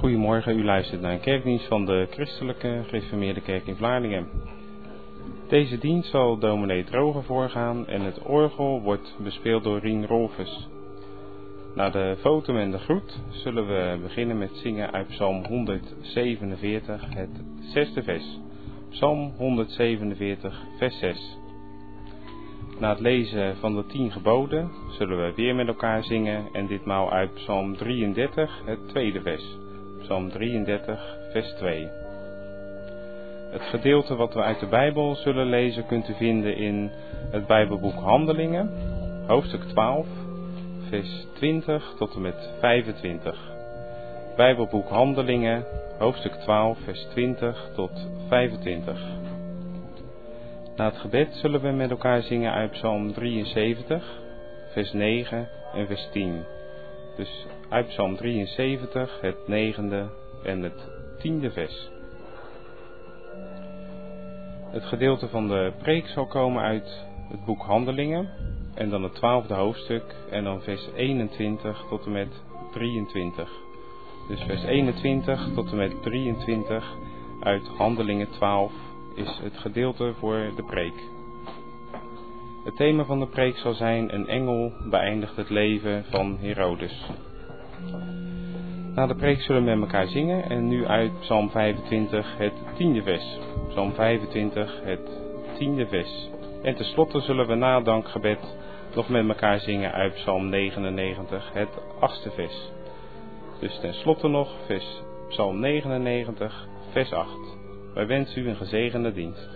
Goedemorgen, u luistert naar een kerkdienst van de Christelijke Gereformeerde Kerk in Vlaardingen. Deze dienst zal dominee Droger voorgaan en het orgel wordt bespeeld door Rien Rolfes. Na de fotum en de groet zullen we beginnen met zingen uit Psalm 147, het 6e vers. Psalm 147, vers 6. Na het lezen van de 10 geboden zullen we weer met elkaar zingen en ditmaal uit Psalm 33, het 2e vers. Psalm 33, vers 2. Het gedeelte wat we uit de Bijbel zullen lezen kunt u vinden in het Bijbelboek Handelingen, hoofdstuk 12, vers 20 tot en met 25. Bijbelboek Handelingen, hoofdstuk 12, vers 20 tot 25. Na het gebed zullen we met elkaar zingen uit Psalm 73, vers 9 en vers 10. Dus uit Psalm 73, het 9e en het 10e vers. Het gedeelte van de preek zal komen uit het boek Handelingen en dan het 12e hoofdstuk en dan vers 21 tot en met 23. Dus vers 21 tot en met 23 uit Handelingen 12 is het gedeelte voor de preek. Het thema van de preek zal zijn: een engel beëindigt het leven van Herodes. Na de preek zullen we met elkaar zingen en nu uit Psalm 25 het 10e vers. Psalm 25 het 10e vers. En tenslotte zullen we na dankgebed nog met elkaar zingen uit Psalm 99 het 8e vers. Dus tenslotte nog Psalm 99 vers 8. Wij wensen u een gezegende dienst.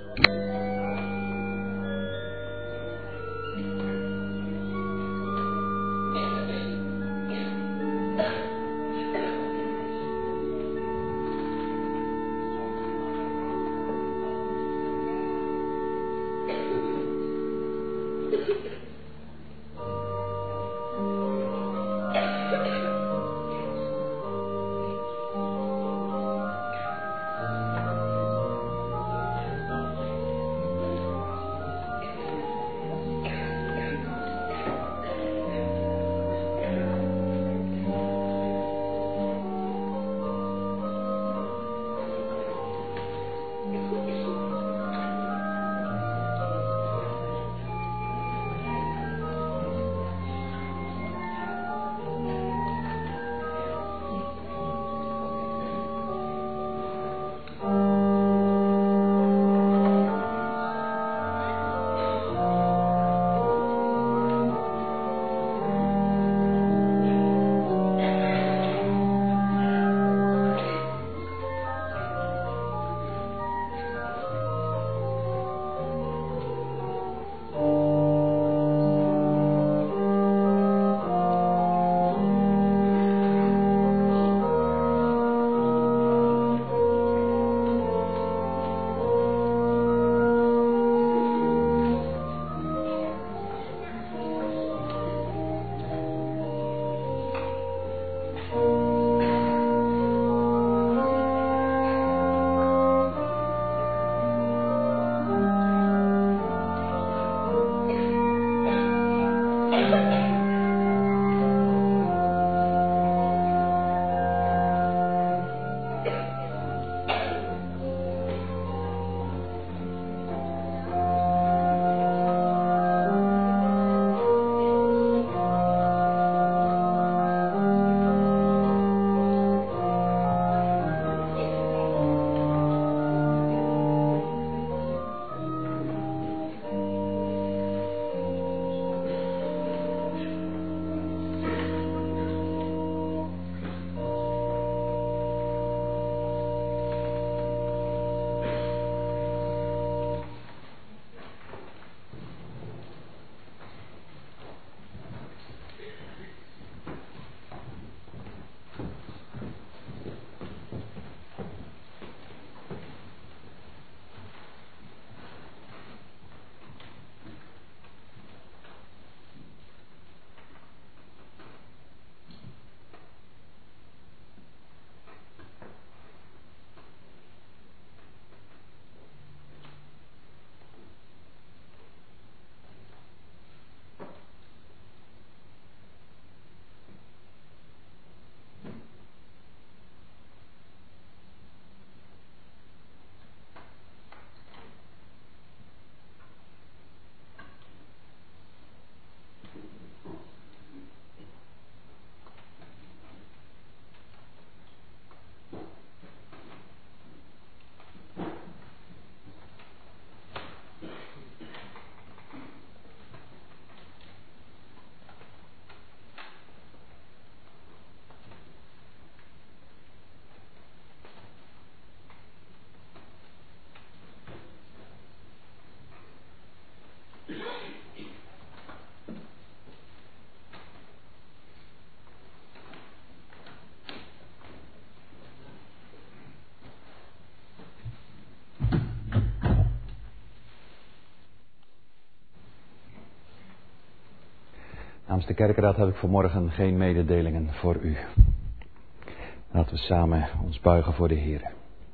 Namens de kerkenraad heb ik vanmorgen geen mededelingen voor u. Laten we samen ons buigen voor de Heer.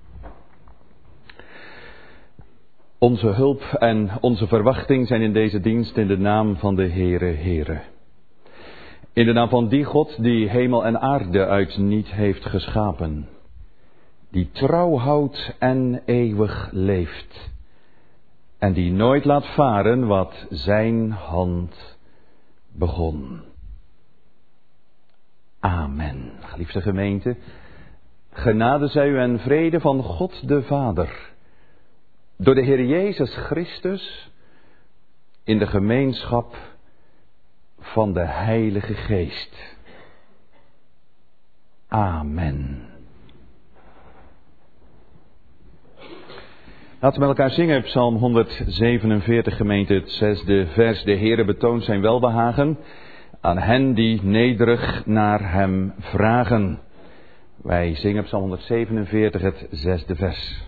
Onze hulp en onze verwachting zijn in deze dienst in de naam van de Heere, Heere. In de naam van die God die hemel en aarde uit niet heeft geschapen. Die trouw houdt en eeuwig leeft. En die nooit laat varen wat zijn hand begon. Amen. Geliefde gemeente, genade zij u en vrede van God de Vader, door de Heer Jezus Christus, in de gemeenschap van de Heilige Geest. Amen. Laten we met elkaar zingen, Psalm 147, gemeente, het 6e vers. De Heere betoont zijn welbehagen aan hen die nederig naar hem vragen. Wij zingen Psalm 147, het 6e vers.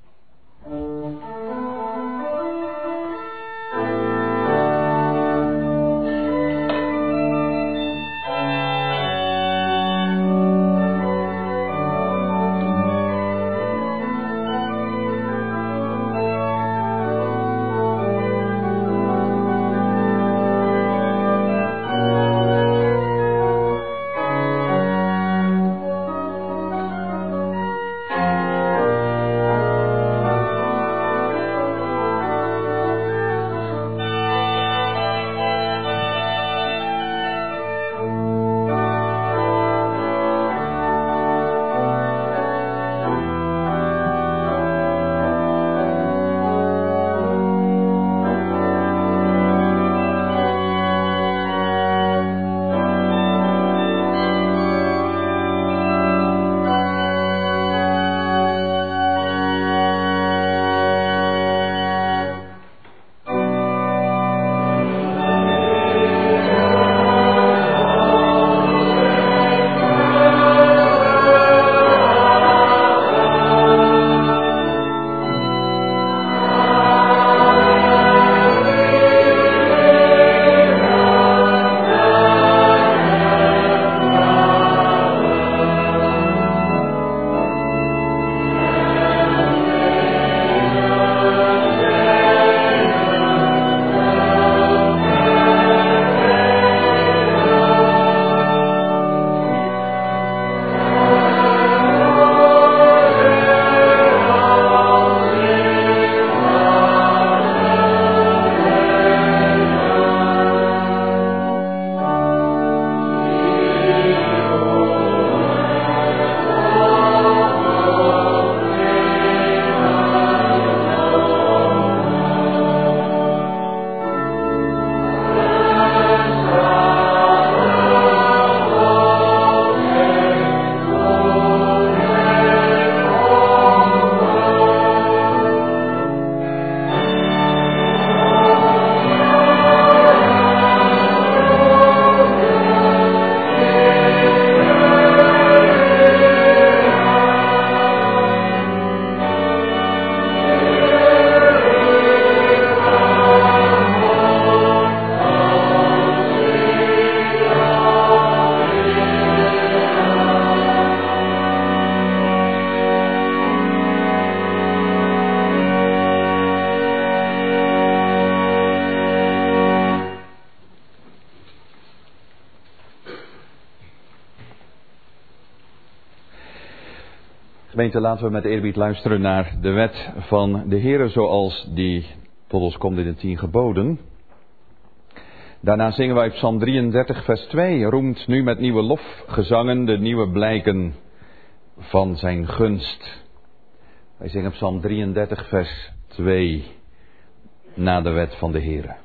Gemeente, laten we met eerbied luisteren naar de wet van de Heere zoals die tot ons komt in de 10 geboden. Daarna zingen wij Psalm 33 vers 2. Roemt nu met nieuwe lofgezangen de nieuwe blijken van zijn gunst. Wij zingen Psalm 33 vers 2 na de wet van de Heere.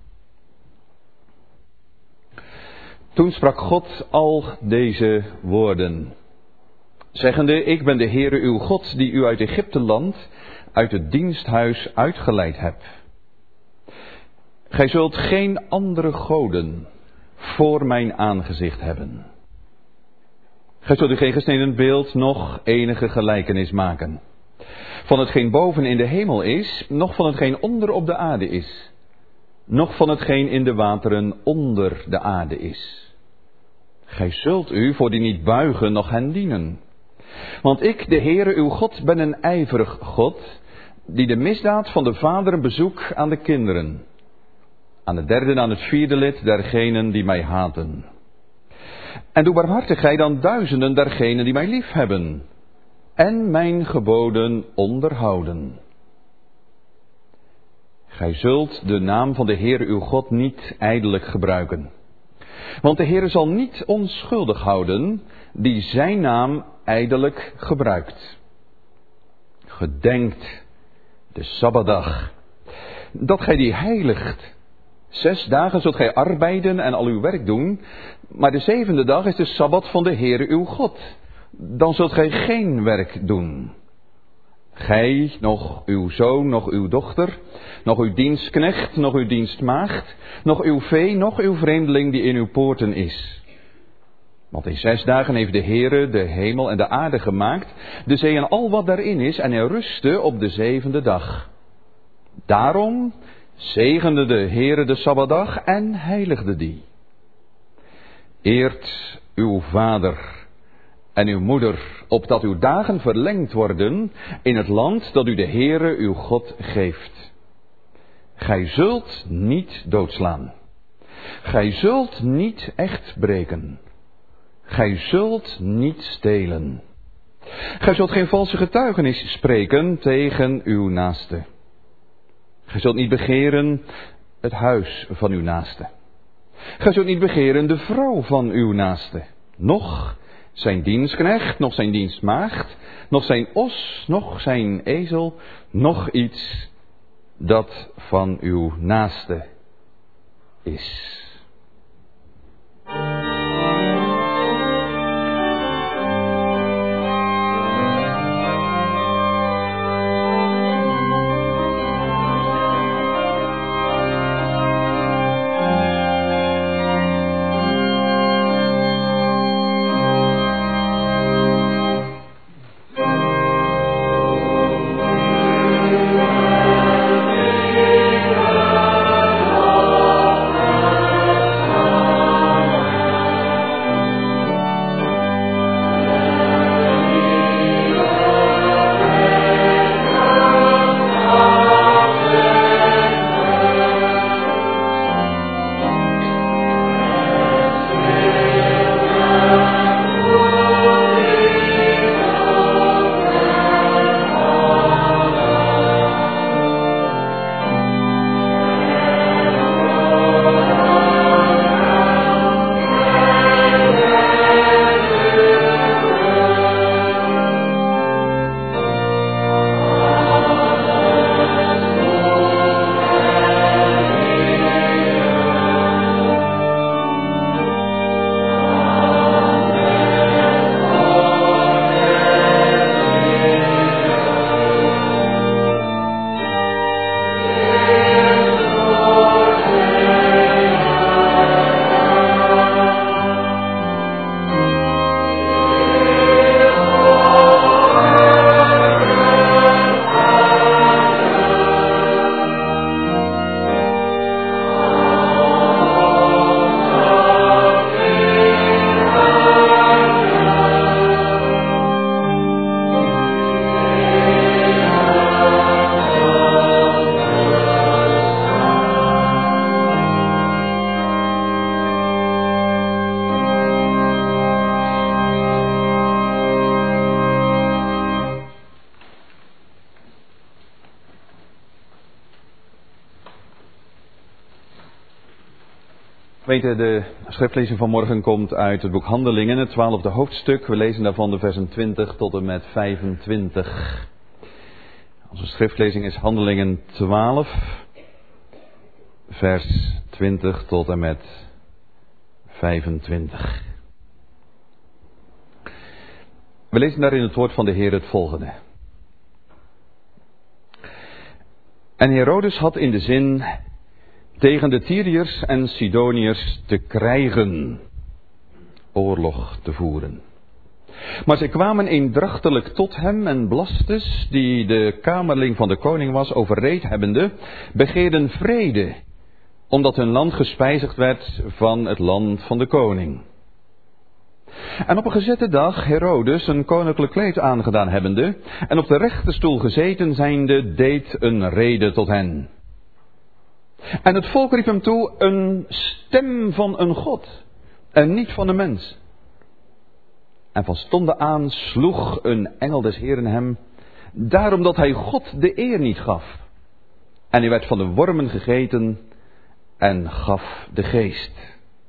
Toen sprak God al deze woorden, zeggende: Ik ben de Heere uw God, die u uit Egypteland, uit het diensthuis uitgeleid hebt. Gij zult geen andere goden voor mijn aangezicht hebben. Gij zult u geen gesneden beeld, noch enige gelijkenis maken. Van hetgeen boven in de hemel is, noch van hetgeen onder op de aarde is. noch van hetgeen in de wateren onder de aarde is. Gij zult u voor die niet buigen, noch hen dienen. Want ik, de Heere uw God, ben een ijverig God, die de misdaad van de vaderen bezoek aan de kinderen, aan het derde en aan het vierde lid dergenen die mij haten. En doe barmhartigheid aan duizenden dergenen die mij liefhebben en mijn geboden onderhouden. Gij zult de naam van de Heere uw God niet ijdelijk gebruiken. Want de Heere zal niet onschuldig houden die zijn naam ijdelijk gebruikt. Gedenkt de Sabbatdag, dat gij die heiligt. 6 dagen zult gij arbeiden en al uw werk doen, maar de 7e dag is de Sabbat van de Heere uw God. Dan zult gij geen werk doen. Gij, nog uw zoon, nog uw dochter, nog uw dienstknecht, nog uw dienstmaagd, nog uw vee, nog uw vreemdeling die in uw poorten is. Want in 6 dagen heeft de Heere de hemel en de aarde gemaakt, de zee en al wat daarin is, en hij rustte op de 7e dag. Daarom zegende de Heere de Sabbatdag en heiligde die. Eert uw vader en uw moeder, opdat uw dagen verlengd worden in het land dat u de Heere uw God geeft. Gij zult niet doodslaan. Gij zult niet echt breken. Gij zult niet stelen. Gij zult geen valse getuigenis spreken tegen uw naaste. Gij zult niet begeren het huis van uw naaste. Gij zult niet begeren de vrouw van uw naaste, noch zijn dienstknecht, noch zijn dienstmaagd, noch zijn os, noch zijn ezel, noch iets dat van uw naaste is. De schriftlezing van morgen komt uit het boek Handelingen, het 12e hoofdstuk. We lezen daarvan de versen 20 tot en met 25. Onze schriftlezing is Handelingen 12, vers 20 tot en met 25. We lezen daarin het woord van de Heer het volgende. En Herodes had in de zin tegen de Tyriërs en Sidoniërs te krijgen, oorlog te voeren. Maar zij kwamen eendrachtelijk tot hem en Blastus, die de kamerling van de koning was, overreed hebbende, begeerden vrede omdat hun land gespijzigd werd van het land van de koning. En op een gezette dag Herodes een koninklijk kleed aangedaan hebbende en op de rechterstoel gezeten zijnde deed een rede tot hen. En het volk riep hem toe een stem van een God en niet van een mens. En van stonden aan sloeg een engel des Heeren hem, daarom dat hij God de eer niet gaf. En hij werd van de wormen gegeten en gaf de geest.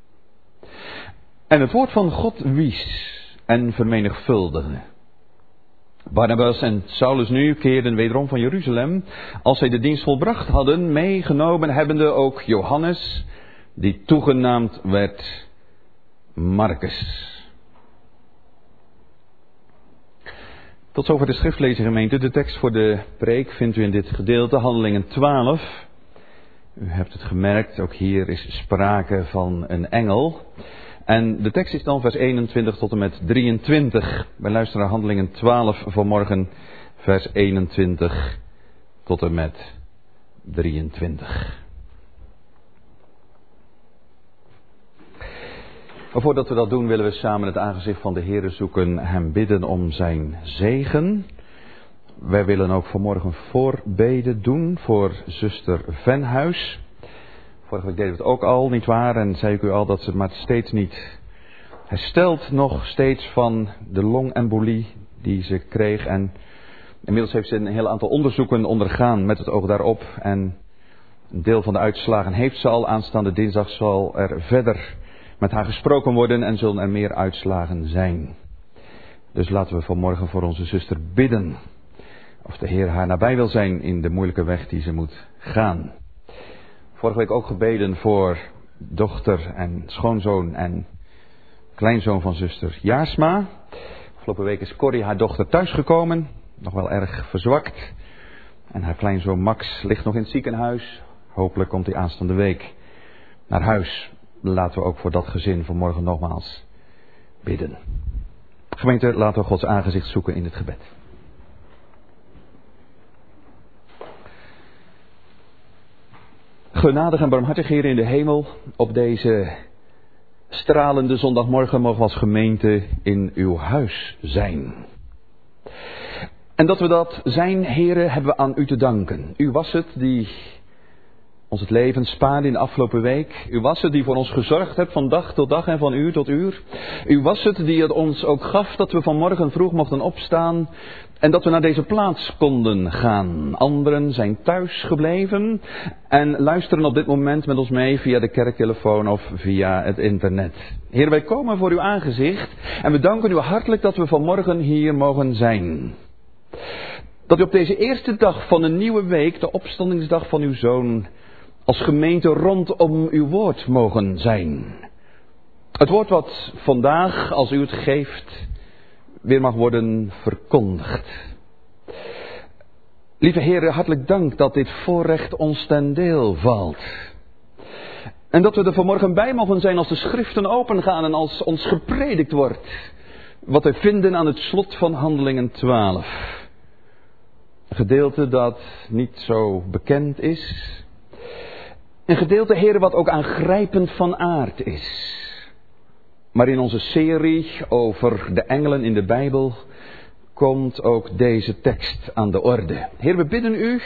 En het woord van God wies en vermenigvuldigde. Barnabas en Saulus nu keerden wederom van Jeruzalem, als zij de dienst volbracht hadden, meegenomen hebbende ook Johannes, die toegenaamd werd Marcus. Tot zover de schriftlezing, gemeente. De tekst voor de preek vindt u in dit gedeelte, Handelingen 12. U hebt het gemerkt, ook hier is sprake van een engel. En de tekst is dan vers 21 tot en met 23. Wij luisteren naar Handelingen 12 vanmorgen, vers 21 tot en met 23. Maar voordat we dat doen, willen we samen het aangezicht van de Heere zoeken, hem bidden om zijn zegen. Wij willen ook vanmorgen voorbeden doen voor zuster Venhuis. Vorige week deden we het ook al, nietwaar? En zei ik u al dat ze maar steeds niet herstelt, nog steeds van de longembolie die ze kreeg. En inmiddels heeft ze een heel aantal onderzoeken ondergaan met het oog daarop. En een deel van de uitslagen heeft ze al. Aanstaande dinsdag zal er verder met haar gesproken worden en zullen er meer uitslagen zijn. Dus laten we vanmorgen voor onze zuster bidden. Of de Heer haar nabij wil zijn in de moeilijke weg die ze moet gaan. Vorige week ook gebeden voor dochter en schoonzoon en kleinzoon van zuster Jaarsma. Afgelopen week is Corrie, haar dochter, thuisgekomen. Nog wel erg verzwakt. En haar kleinzoon Max ligt nog in het ziekenhuis. Hopelijk komt hij aanstaande week naar huis. Laten we ook voor dat gezin vanmorgen nogmaals bidden. Gemeente, laten we Gods aangezicht zoeken in het gebed. Genadig en barmhartig Heer in de hemel, op deze stralende zondagmorgen mogen we als gemeente in uw huis zijn. En dat we dat zijn, Heere, hebben we aan u te danken. U was het die ons het leven spaarde in de afgelopen week. U was het die voor ons gezorgd hebt van dag tot dag en van uur tot uur. U was het die het ons ook gaf dat we vanmorgen vroeg mochten opstaan en dat we naar deze plaats konden gaan. Anderen zijn thuis gebleven en luisteren op dit moment met ons mee via de kerktelefoon of via het internet. Heer, wij komen voor uw aangezicht en we danken u hartelijk dat we vanmorgen hier mogen zijn. Dat u op deze eerste dag van een nieuwe week, de opstandingsdag van uw Zoon, als gemeente rondom uw woord mogen zijn. Het woord wat vandaag, als u het geeft, weer mag worden verkondigd. Lieve Heer, hartelijk dank dat dit voorrecht ons ten deel valt. En dat we er vanmorgen bij mogen zijn als de schriften opengaan en als ons gepredikt wordt. Wat we vinden aan het slot van Handelingen 12. Een gedeelte dat niet zo bekend is. Een gedeelte, Heer, wat ook aangrijpend van aard is. Maar in onze serie over de engelen in de Bijbel komt ook deze tekst aan de orde. Heer, we bidden u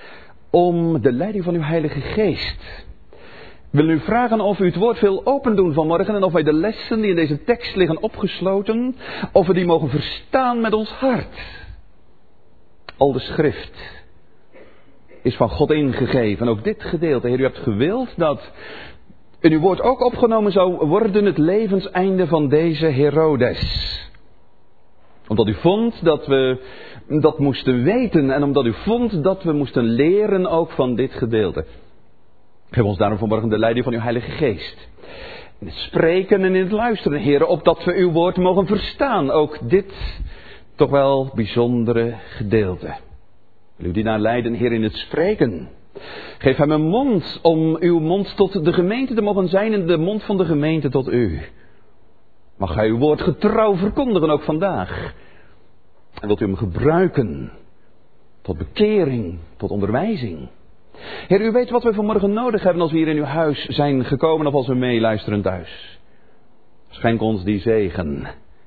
om de leiding van uw Heilige Geest. We willen u vragen of u het woord wil opendoen vanmorgen en of wij de lessen die in deze tekst liggen opgesloten, of we die mogen verstaan met ons hart. Al de schrift is van God ingegeven. En ook dit gedeelte, Heer, u hebt gewild dat in uw woord ook opgenomen zou worden het levenseinde van deze Herodes. Omdat u vond dat we dat moesten weten en omdat u vond dat we moesten leren ook van dit gedeelte. Geef ons daarom vanmorgen de leiding van uw Heilige Geest. In het spreken en in het luisteren, Heer, opdat we uw woord mogen verstaan. Ook dit toch wel bijzondere gedeelte. Wil u die naar leiden, Heer, in het spreken. Geef hem een mond om uw mond tot de gemeente te mogen zijn en de mond van de gemeente tot u. Mag hij uw woord getrouw verkondigen ook vandaag. En wilt u hem gebruiken tot bekering, tot onderwijzing. Heer, u weet wat we vanmorgen nodig hebben als we hier in uw huis zijn gekomen of als we meeluisteren thuis. Schenk ons die zegen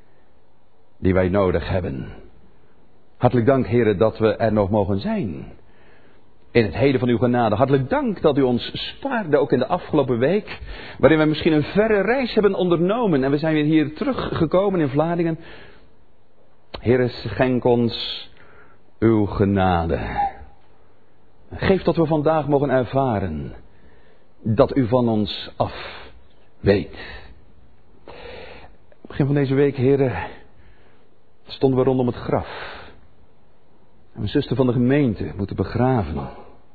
die wij nodig hebben. Hartelijk dank, Heer, dat we er nog mogen zijn. In het heden van uw genade. Hartelijk dank dat u ons spaarde, ook in de afgelopen week. Waarin we misschien een verre reis hebben ondernomen. En we zijn weer hier teruggekomen in Vlaardingen. Heer, schenk ons uw genade. Geef dat we vandaag mogen ervaren dat u van ons af weet. Begin van deze week, Heer, stonden we rondom het graf. En mijn zuster van de gemeente moeten begraven.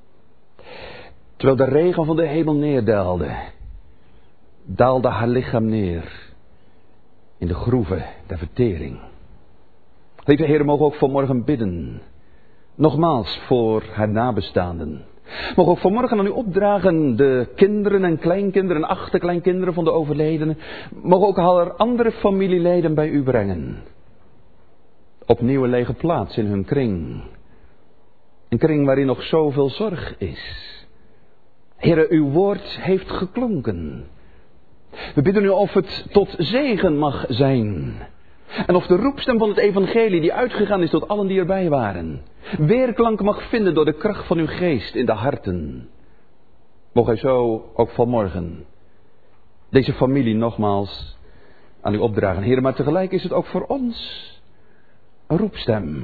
Terwijl de regen van de hemel neerdaalde, daalde haar lichaam neer in de groeven der vertering. Lieve Heer, mogen ook vanmorgen bidden. Nogmaals voor haar nabestaanden. Mogen ook vanmorgen aan u opdragen de kinderen en kleinkinderen en achterkleinkinderen van de overledenen. Mogen ook alle andere familieleden bij u brengen. Opnieuw een lege plaats in hun kring. Een kring waarin nog zoveel zorg is. Heere, uw woord heeft geklonken. We bidden u of het tot zegen mag zijn. En of de roepstem van het evangelie die uitgegaan is tot allen die erbij waren, weerklank mag vinden door de kracht van uw geest in de harten. Mocht hij zo ook vanmorgen deze familie nogmaals aan u opdragen. Heere, maar tegelijk is het ook voor ons een roepstem.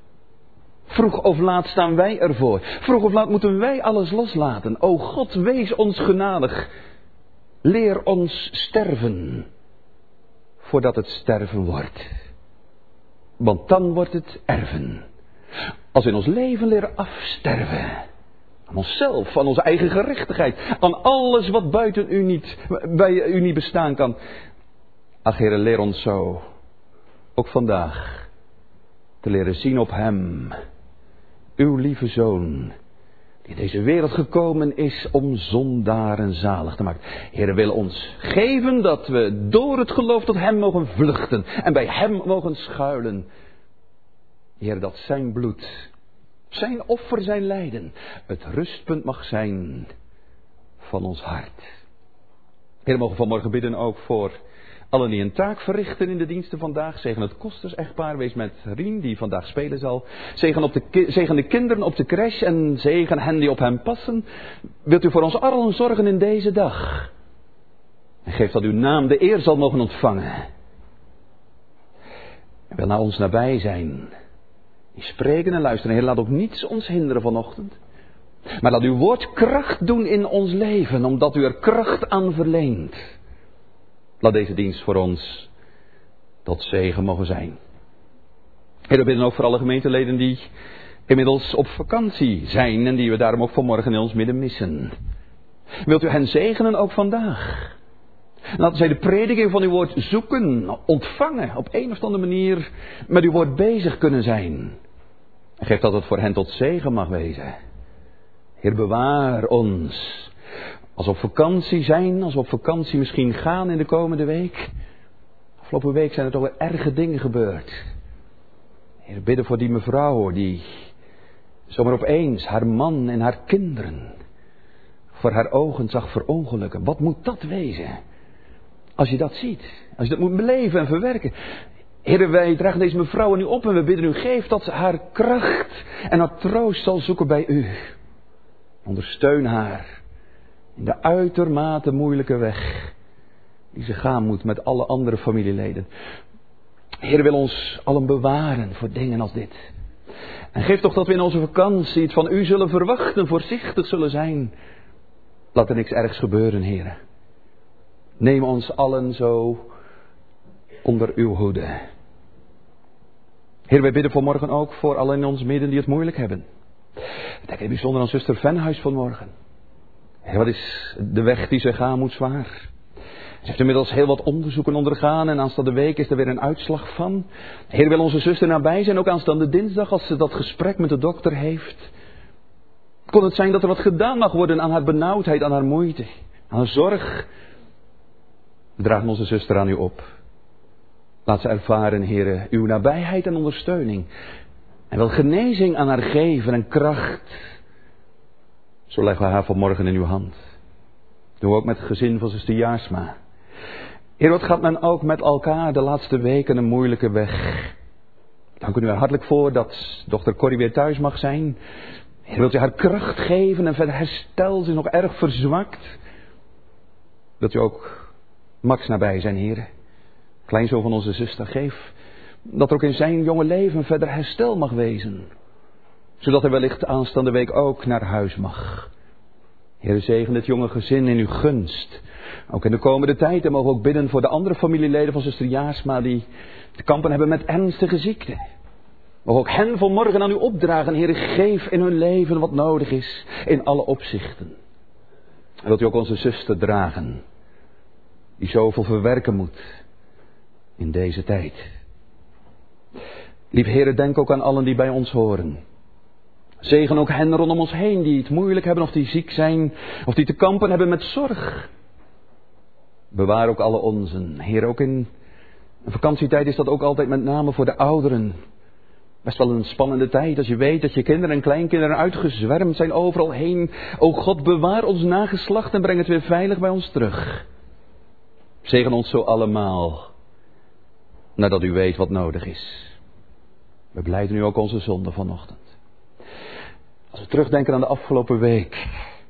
Vroeg of laat staan wij ervoor. Vroeg of laat moeten wij alles loslaten. O God, wees ons genadig. Leer ons sterven. Voordat het sterven wordt. Want dan wordt het erven. Als we in ons leven leren afsterven. Aan onszelf, aan onze eigen gerechtigheid. Aan alles wat buiten bij u niet bestaan kan. Ach Heere, leer ons zo. Ook vandaag. Te leren zien op hem. Uw lieve Zoon. Die in deze wereld gekomen is om zondaren zalig te maken. Heere, wil ons geven dat we door het geloof tot hem mogen vluchten. En bij hem mogen schuilen. Heere, dat zijn bloed, zijn offer, zijn lijden, het rustpunt mag zijn van ons hart. Heere, mogen vanmorgen bidden ook voor allen die een taak verrichten in de diensten vandaag. Zegen het kosters-echtpaar, wees met Rien die vandaag spelen zal. Zegen de kinderen op de crash en zegen hen die op hem passen. Wilt u voor ons allen zorgen in deze dag. En geef dat uw naam de eer zal mogen ontvangen. En wil naar ons nabij zijn. Die spreken en luisteren. Heer, laat ook niets ons hinderen vanochtend. Maar laat uw woord kracht doen in ons leven, omdat u er kracht aan verleent. Laat deze dienst voor ons tot zegen mogen zijn. Heer, we bidden ook voor alle gemeenteleden die inmiddels op vakantie zijn en die we daarom ook vanmorgen in ons midden missen. Wilt u hen zegenen ook vandaag? Laten zij de prediking van uw woord zoeken, ontvangen, op een of andere manier met uw woord bezig kunnen zijn. En geef dat het voor hen tot zegen mag wezen. Heer, bewaar ons. Als we op vakantie zijn, als we op vakantie misschien gaan in de komende week. Afgelopen week zijn er toch wel erge dingen gebeurd. Heer, bidden voor die mevrouw die zomaar opeens haar man en haar kinderen voor haar ogen zag verongelukken. Wat moet dat wezen? Als je dat ziet, als je dat moet beleven en verwerken. Heer, wij dragen deze mevrouw aan u op en we bidden u, geef dat ze haar kracht en haar troost zal zoeken bij u. Ondersteun haar in de uitermate moeilijke weg die ze gaan moet met alle andere familieleden. Heer, wil ons allen bewaren voor dingen als dit. En geef toch dat we in onze vakantie het van u zullen verwachten, voorzichtig zullen zijn. Laat er niks ergs gebeuren, Heer. Neem ons allen zo onder uw hoede. Heer, wij bidden vanmorgen ook voor allen in ons midden die het moeilijk hebben. Ik denk in bijzonder aan zuster Venhuis vanmorgen. Heer, wat is de weg die ze gaan moet zwaar. Ze heeft inmiddels heel wat onderzoeken ondergaan en aanstaande week is er weer een uitslag van. Heer, wil onze zuster nabij zijn, ook aanstaande dinsdag als ze dat gesprek met de dokter heeft. Kon het zijn dat er wat gedaan mag worden aan haar benauwdheid, aan haar moeite, aan haar zorg. We dragen onze zuster aan u op. Laat ze ervaren, Heer, uw nabijheid en ondersteuning. En wil genezing aan haar geven en kracht. Zo leggen we haar vanmorgen in uw hand. Doen we ook met het gezin van zuster Jaarsma. Heer, wat gaat men ook met elkaar de laatste weken een moeilijke weg. Dank u er hartelijk voor dat dochter Corrie weer thuis mag zijn. Heer, wilt u haar kracht geven en verder herstel, ze is nog erg verzwakt. Wilt u ook Max nabij zijn, Heer. Kleinzoon van onze zuster, geef dat er ook in zijn jonge leven verder herstel mag wezen. Zodat hij wellicht aanstaande week ook naar huis mag. Heer, zegen het jonge gezin in uw gunst. Ook in de komende tijd en mogen we ook bidden voor de andere familieleden van zuster Jaarsma die te kampen hebben met ernstige ziekte. Mogen ook hen vanmorgen aan u opdragen. Heer, geef in hun leven wat nodig is in alle opzichten. En wilt u ook onze zuster dragen, die zoveel verwerken moet in deze tijd. Lief Heer, denk ook aan allen die bij ons horen. Zegen ook hen rondom ons heen die het moeilijk hebben of die ziek zijn of die te kampen hebben met zorg. Bewaar ook alle onzen. Heer, ook in een vakantietijd is dat ook altijd met name voor de ouderen. Best wel een spannende tijd als je weet dat je kinderen en kleinkinderen uitgezwermd zijn overal heen. O God, bewaar ons nageslacht en breng het weer veilig bij ons terug. Zegen ons zo allemaal, nadat u weet wat nodig is. We belijden nu ook onze zonde vanochtend. Als we terugdenken aan de afgelopen week,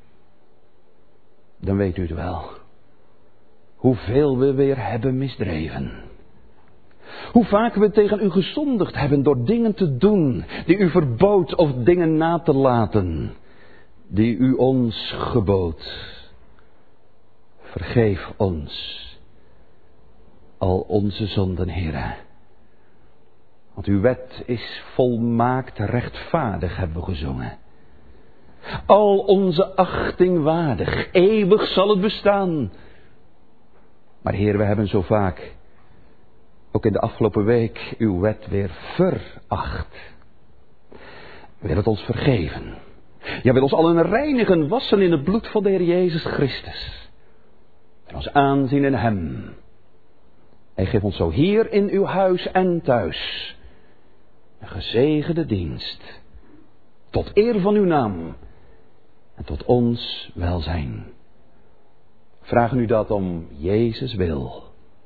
dan weet u het wel. Hoeveel we weer hebben misdreven. Hoe vaak we tegen u gezondigd hebben door dingen te doen die u verbood of dingen na te laten die u ons gebood. Vergeef ons al onze zonden, Heere. Want uw wet is volmaakt rechtvaardig, hebben we gezongen. Al onze achting waardig, eeuwig zal het bestaan. Maar Heer, we hebben zo vaak, ook in de afgelopen week, uw wet weer veracht. Wil het ons vergeven. Ja, wil ons allen reinigen, wassen in het bloed van de Heer Jezus Christus. En ons aanzien in hem. Hij geeft ons zo hier in uw huis en thuis een gezegende dienst. Tot eer van uw naam. En tot ons welzijn. Vragen u dat om Jezus wil.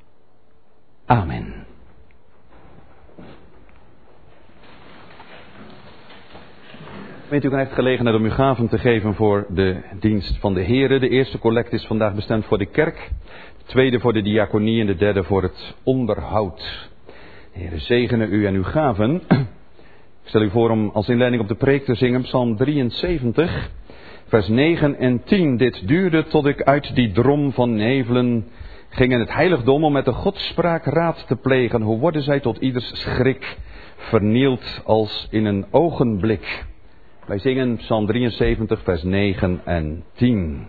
Amen. Weet u, krijgt gelegenheid om uw gaven te geven voor de dienst van de Here. De eerste collect is vandaag bestemd voor de kerk. De tweede voor de diaconie en de derde voor het onderhoud. De Heere zegene u en uw gaven. Ik stel u voor om als inleiding op de preek te zingen Psalm 73, vers 9 en 10. Dit duurde tot ik uit die drom van nevelen ging in het heiligdom om met de godspraak raad te plegen. Hoe worden zij tot ieders schrik vernield als in een ogenblik. Wij zingen Psalm 73, vers 9 en 10.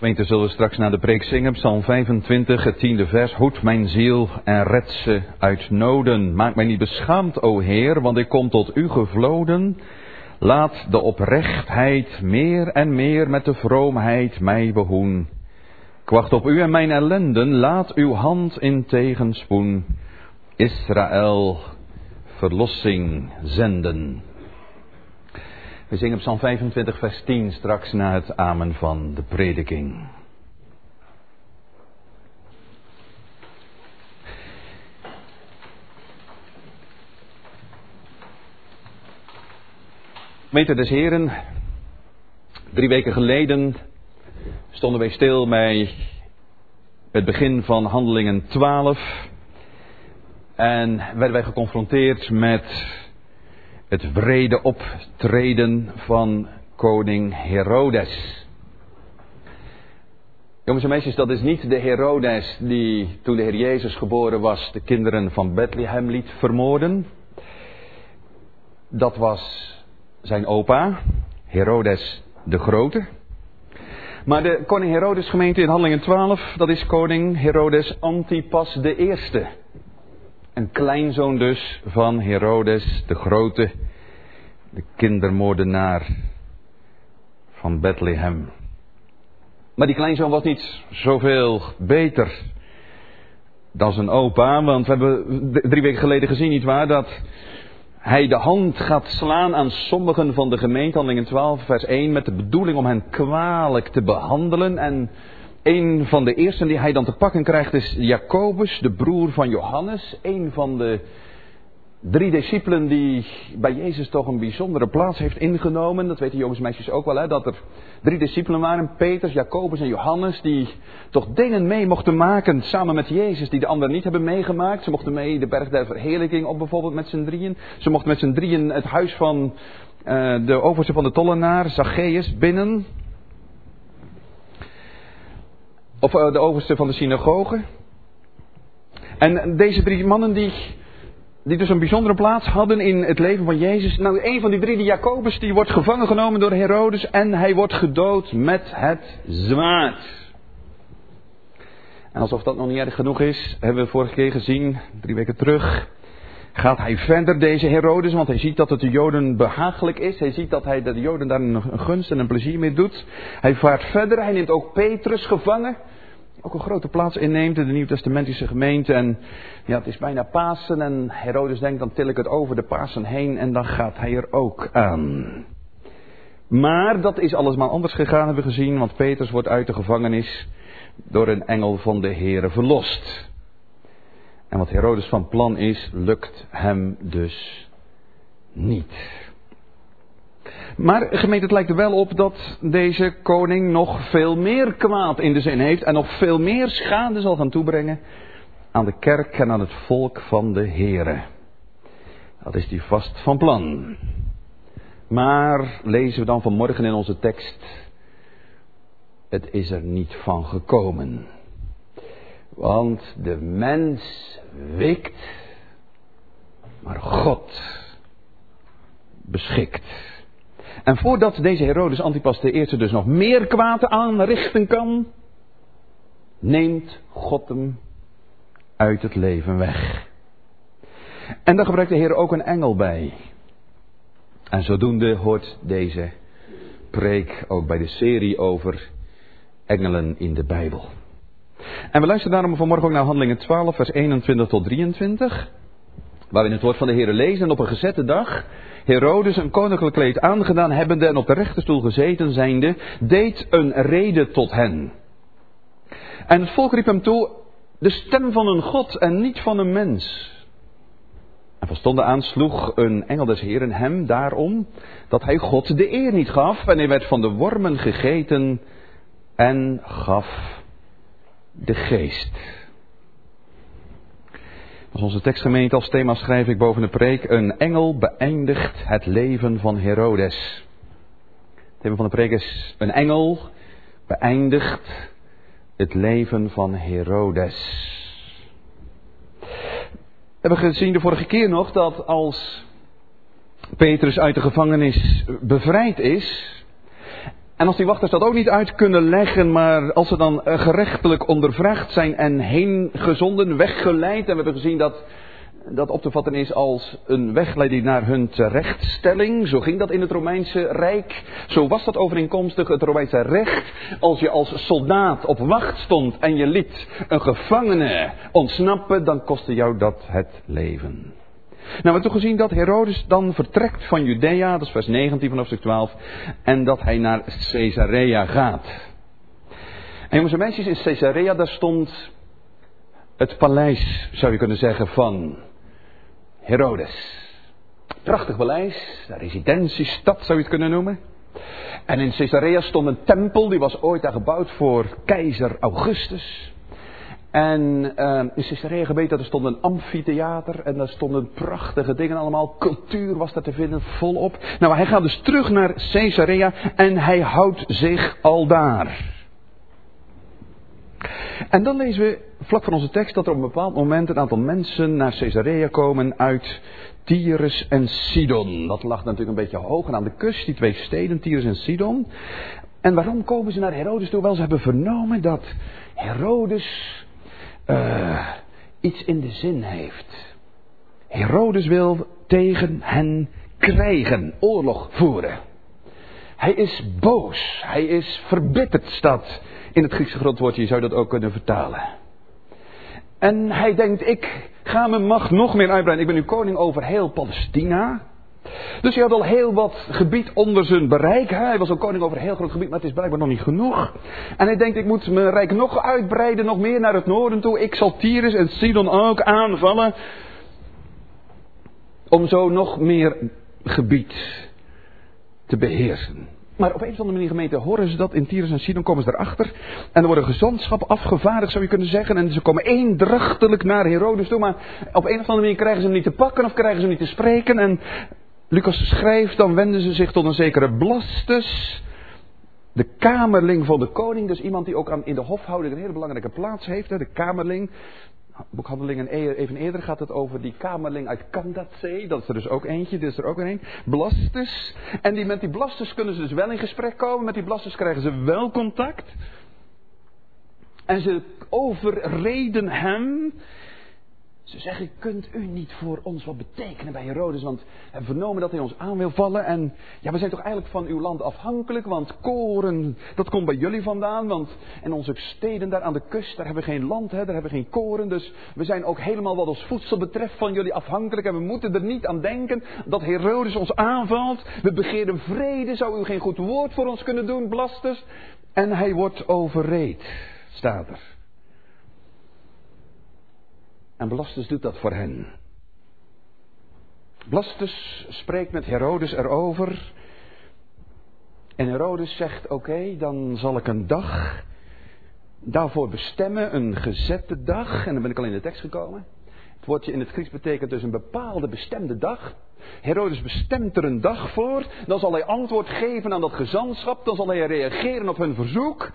Gemeente, zullen we straks naar de preek zingen, Psalm 25, het 10e vers. Hoed mijn ziel en red ze uit noden. Maak mij niet beschaamd, o Heer, want ik kom tot u gevloden. Laat de oprechtheid meer en meer met de vroomheid mij behoen. Ik wacht op u en mijn ellenden, laat uw hand in tegenspoen. Israël, verlossing zenden. We zingen Psalm 25 vers 10 straks na het amen van de prediking. Gemeente des Heren, 3 weken geleden stonden wij stil bij het begin van Handelingen 12 en werden wij geconfronteerd met het wrede optreden van koning Herodes. Jongens en meisjes, dat is niet de Herodes die toen de Heer Jezus geboren was de kinderen van Bethlehem liet vermoorden. Dat was zijn opa, Herodes de Grote. Maar de koning Herodes gemeente in Handelingen 12, dat is koning Herodes Antipas de Eerste. Een kleinzoon dus van Herodes de Grote, de kindermoordenaar van Bethlehem. Maar die kleinzoon was niet zoveel beter dan zijn opa, want we hebben 3 weken geleden gezien, nietwaar, dat hij de hand gaat slaan aan sommigen van de gemeente, Handelingen 12 vers 1, met de bedoeling om hen kwalijk te behandelen. En een van de eersten die hij dan te pakken krijgt is Jacobus, de broer van Johannes. Een van de 3 discipelen die bij Jezus toch een bijzondere plaats heeft ingenomen. Dat weten jongens en meisjes ook wel, hè, dat er 3 discipelen waren. Petrus, Jacobus en Johannes, die toch dingen mee mochten maken samen met Jezus die de anderen niet hebben meegemaakt. Ze mochten mee de berg der verheerlijking op bijvoorbeeld met z'n drieën. Ze mochten met z'n drieën het huis van de overste van de tollenaar, Zacchaeus, binnen. Of de overste van de synagoge. En deze 3 mannen die dus een bijzondere plaats hadden in het leven van Jezus. Nou, een van die 3, die Jacobus, die wordt gevangen genomen door Herodes en hij wordt gedood met het zwaard. En alsof dat nog niet erg genoeg is, hebben we vorige keer gezien, 3 weken terug, gaat hij verder, deze Herodes, want hij ziet dat het de Joden behagelijk is. Hij ziet dat hij de Joden daar een gunst en een plezier mee doet. Hij vaart verder, hij neemt ook Petrus gevangen. Ook een grote plaats inneemt in de Nieuwtestamentische gemeente. En ja, het is bijna Pasen en Herodes denkt, dan til ik het over de Pasen heen en dan gaat hij er ook aan. Maar dat is allesmaal anders gegaan, hebben we gezien, want Petrus wordt uit de gevangenis door een engel van de Heere verlost. En wat Herodes van plan is, lukt hem dus niet. Maar gemeente, het lijkt er wel op dat deze koning nog veel meer kwaad in de zin heeft en nog veel meer schade zal gaan toebrengen aan de kerk en aan het volk van de Heere. Dat is hij vast van plan. Maar lezen we dan vanmorgen in onze tekst, het is er niet van gekomen. Want de mens wikt, maar God beschikt. En voordat deze Herodes Antipas de Eerste dus nog meer kwaad aanrichten kan, neemt God hem uit het leven weg. En daar gebruikt de Heer ook een engel bij. En zodoende hoort deze preek ook bij de serie over engelen in de Bijbel. En we luisteren daarom vanmorgen ook naar Handelingen 12 vers 21 tot 23. Waar we in het woord van de Heer lezen. En op een gezette dag, Herodes een koninklijk kleed aangedaan hebbende en op de rechterstoel gezeten zijnde, deed een rede tot hen. En het volk riep hem toe, de stem van een God en niet van een mens. En van stonden aan sloeg een engel des Heeren hem daarom, dat hij God de eer niet gaf. En hij werd van de wormen gegeten en gaf de geest. Als onze tekstgemeente als thema schrijf ik boven de preek, een engel beëindigt het leven van Herodes. Het thema van de preek is, een engel beëindigt het leven van Herodes. We hebben gezien de vorige keer nog dat als Petrus uit de gevangenis bevrijd is En als die wachters dat ook niet uit kunnen leggen, maar als ze dan gerechtelijk ondervraagd zijn en heen gezonden, weggeleid, en we hebben gezien dat op te vatten is als een wegleiding naar hun terechtstelling. Zo ging dat in het Romeinse Rijk. Zo was dat overeenkomstig het Romeinse recht. Als je als soldaat op wacht stond en je liet een gevangene ontsnappen, dan kostte jou dat het leven. Nou, we hebben toch gezien dat Herodes dan vertrekt van Judea, dat is vers 19 van hoofdstuk 12, en dat hij naar Caesarea gaat. En jongens en meisjes, in Caesarea daar stond het paleis, zou je kunnen zeggen, van Herodes. Prachtig paleis, de residentiestad zou je het kunnen noemen. En in Caesarea stond een tempel, die was ooit daar gebouwd voor keizer Augustus. En in Caesarea geweten, er stond een amfitheater en daar stonden prachtige dingen allemaal. Cultuur was daar te vinden, volop. Nou, hij gaat dus terug naar Caesarea en hij houdt zich aldaar. En dan lezen we vlak van onze tekst dat er op een bepaald moment een aantal mensen naar Caesarea komen uit Tyrus en Sidon. Dat lag natuurlijk een beetje hoger aan de kust, die twee steden, Tyrus en Sidon. En waarom komen ze naar Herodes toe? Wel, ze hebben vernomen dat Herodes iets in de zin heeft. Herodes wil tegen hen krijgen, oorlog voeren. Hij is boos, hij is verbitterd, staat in het Griekse grondwoordje, je zou dat ook kunnen vertalen. En hij denkt, ik ga mijn macht nog meer uitbreiden. Ik ben nu koning over heel Palestina. Dus hij had al heel wat gebied onder zijn bereik. Hij was al koning over een heel groot gebied, maar het is blijkbaar nog niet genoeg. En hij denkt, ik moet mijn rijk nog uitbreiden, nog meer naar het noorden toe. Ik zal Tyrus en Sidon ook aanvallen. Om zo nog meer gebied te beheersen. Maar op een of andere manier, gemeente, horen ze dat in Tyrus en Sidon, komen ze erachter. En er worden gezantschappen afgevaardigd, zou je kunnen zeggen. En ze komen eendrachtelijk naar Herodes toe. Maar op een of andere manier krijgen ze hem niet te pakken of krijgen ze hem niet te spreken. En Lucas schrijft, dan wenden ze zich tot een zekere Blastus, de kamerling van de koning. Dus iemand die ook in de hofhouding een hele belangrijke plaats heeft. De kamerling. Boekhandelingen even eerder gaat het over die kamerling uit Candace. Dat is er dus ook eentje, dit is er ook weer een. Blastus. En met die Blastus kunnen ze dus wel in gesprek komen. Met die Blastus krijgen ze wel contact. En ze overreden hem. Ze zeggen, kunt u niet voor ons wat betekenen bij Herodes? Want we hebben vernomen dat hij ons aan wil vallen. En ja, we zijn toch eigenlijk van uw land afhankelijk. Want koren, dat komt bij jullie vandaan. En onze steden daar aan de kust, daar hebben we geen land, daar hebben we geen koren. Dus we zijn ook helemaal wat ons voedsel betreft van jullie afhankelijk. En we moeten er niet aan denken dat Herodes ons aanvalt. We begeren vrede, zou u geen goed woord voor ons kunnen doen, Blastus? En hij wordt overreed, staat er. En Blastus doet dat voor hen. Blastus spreekt met Herodes erover. En Herodes zegt, oké, dan zal ik een dag daarvoor bestemmen, een gezette dag. En dan ben ik al in de tekst gekomen. Het woordje in het Grieks betekent dus een bepaalde bestemde dag. Herodes bestemt er een dag voor. Dan zal hij antwoord geven aan dat gezantschap. Dan zal hij reageren op hun verzoek.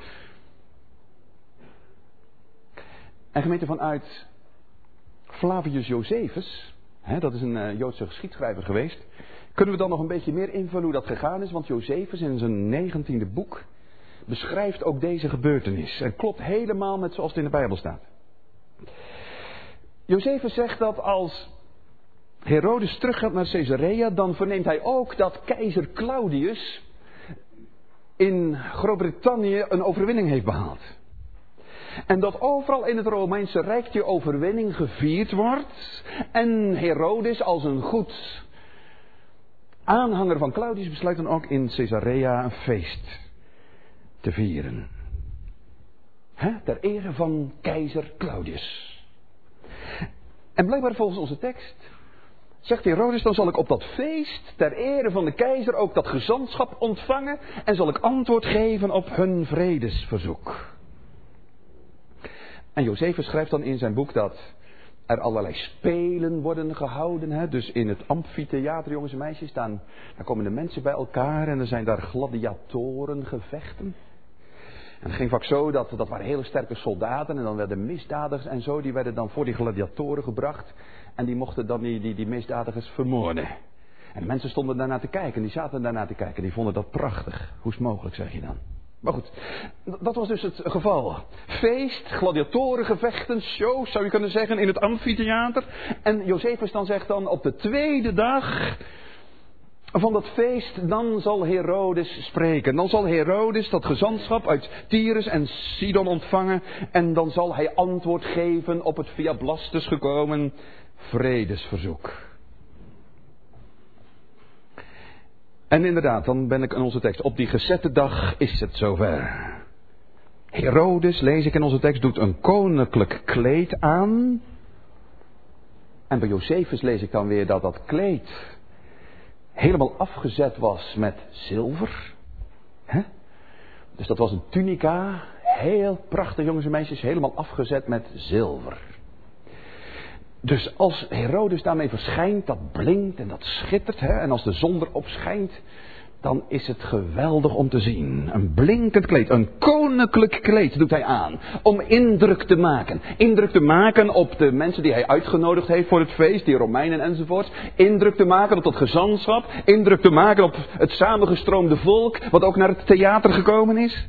En gemeente vanuit Flavius Josephus, dat is een Joodse geschiedschrijver geweest, kunnen we dan nog een beetje meer invullen hoe dat gegaan is. Want Josephus in zijn 19e boek beschrijft ook deze gebeurtenis. En klopt helemaal met zoals het in de Bijbel staat. Josephus zegt dat als Herodes teruggaat naar Caesarea, dan verneemt hij ook dat keizer Claudius in Groot-Brittannië een overwinning heeft behaald. En dat overal in het Romeinse Rijk die overwinning gevierd wordt. En Herodes als een goed aanhanger van Claudius besluit dan ook in Caesarea een feest te vieren. Ter ere van keizer Claudius. En blijkbaar volgens onze tekst zegt Herodes, dan zal ik op dat feest ter ere van de keizer ook dat gezantschap ontvangen. En zal ik antwoord geven op hun vredesverzoek. En Josephus schrijft dan in zijn boek dat er allerlei spelen worden gehouden. Dus in het amfitheater, jongens en meisjes, daar komen de mensen bij elkaar en er zijn daar gladiatorengevechten. En het ging vaak zo, dat waren hele sterke soldaten en dan werden misdadigers en zo, die werden dan voor die gladiatoren gebracht. En die mochten dan die misdadigers vermoorden. En de mensen stonden daarnaar te kijken, die zaten daarnaar te kijken, die vonden dat prachtig. Hoe is het mogelijk, zeg je dan? Maar goed, dat was dus het geval. Feest, gladiatorengevechten, shows zou je kunnen zeggen, in het amfitheater. En Josephus dan zegt dan, op de tweede dag van dat feest, dan zal Herodes spreken. Dan zal Herodes dat gezantschap uit Tyrus en Sidon ontvangen. En dan zal hij antwoord geven op het via Blastus gekomen vredesverzoek. En inderdaad, dan ben ik in onze tekst. Op die gezette dag is het zover. Herodes, lees ik in onze tekst, doet een koninklijk kleed aan. En bij Josephus lees ik dan weer dat dat kleed helemaal afgezet was met zilver. Dus dat was een tunica. Heel prachtig, jongens en meisjes. Helemaal afgezet met zilver. Dus als Herodes daarmee verschijnt, dat blinkt en dat schittert. En als de zon erop schijnt, dan is het geweldig om te zien. Een blinkend kleed, een koninklijk kleed doet hij aan. Om indruk te maken. Indruk te maken op de mensen die hij uitgenodigd heeft voor het feest. Die Romeinen enzovoort. Indruk te maken op dat gezantschap. Indruk te maken op het samengestroomde volk. Wat ook naar het theater gekomen is.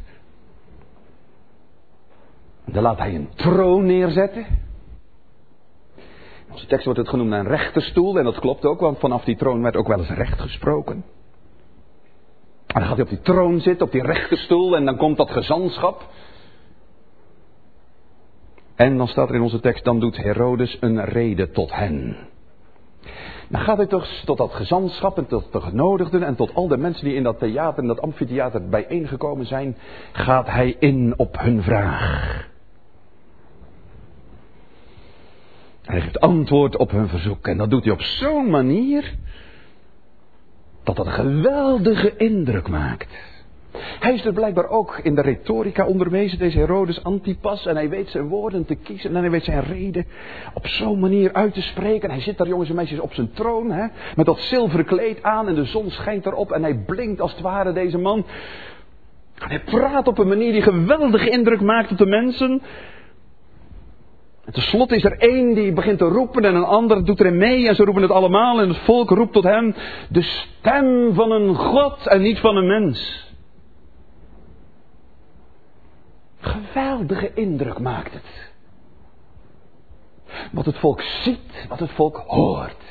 Dan laat hij een troon neerzetten. In onze tekst wordt het genoemd een rechterstoel. En dat klopt ook, want vanaf die troon werd ook wel eens recht gesproken. En dan gaat hij op die troon zitten, op die rechterstoel. En dan komt dat gezantschap. En dan staat er in onze tekst, dan doet Herodes een rede tot hen. Dan gaat hij dus tot dat gezantschap en tot de genodigden en tot al de mensen die in dat theater, in dat amfitheater bijeengekomen zijn. Gaat hij in op hun vraag. Hij geeft antwoord op hun verzoek. En dat doet hij op zo'n manier dat dat een geweldige indruk maakt. Hij is er blijkbaar ook in de retorica onderwezen, deze Herodes Antipas. En hij weet zijn woorden te kiezen en hij weet zijn reden op zo'n manier uit te spreken. En hij zit daar, jongens en meisjes, op zijn troon, met dat zilveren kleed aan en de zon schijnt erop. En hij blinkt als het ware, deze man. En hij praat op een manier die geweldige indruk maakt op de mensen. En tenslotte is er één die begint te roepen en een ander doet erin mee en ze roepen het allemaal en het volk roept tot hem de stem van een God en niet van een mens. Geweldige indruk maakt het. Wat het volk ziet, wat het volk hoort.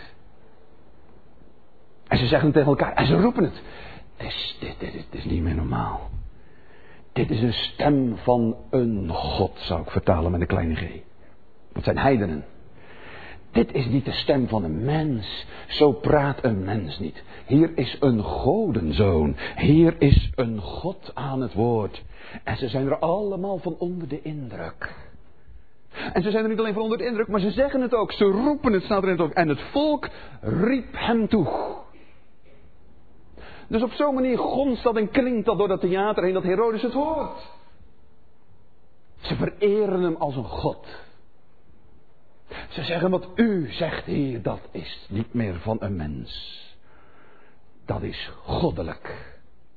En ze zeggen het tegen elkaar en ze roepen het. Dit is niet meer normaal. Dit is een stem van een God, zou ik vertalen met een kleine g. Dat zijn heidenen. Dit is niet de stem van een mens. Zo praat een mens niet. Hier is een godenzoon. Hier is een God aan het woord. En ze zijn er allemaal van onder de indruk. En ze zijn er niet alleen van onder de indruk, maar ze zeggen het ook. Ze roepen het, staat erin ook. En het volk riep hem toe. Dus op zo'n manier gonst dat en klinkt dat door dat theater heen dat Herodes het hoort. Ze vereren hem als een God. Ze zeggen wat u zegt hier, dat is niet meer van een mens. Dat is goddelijk.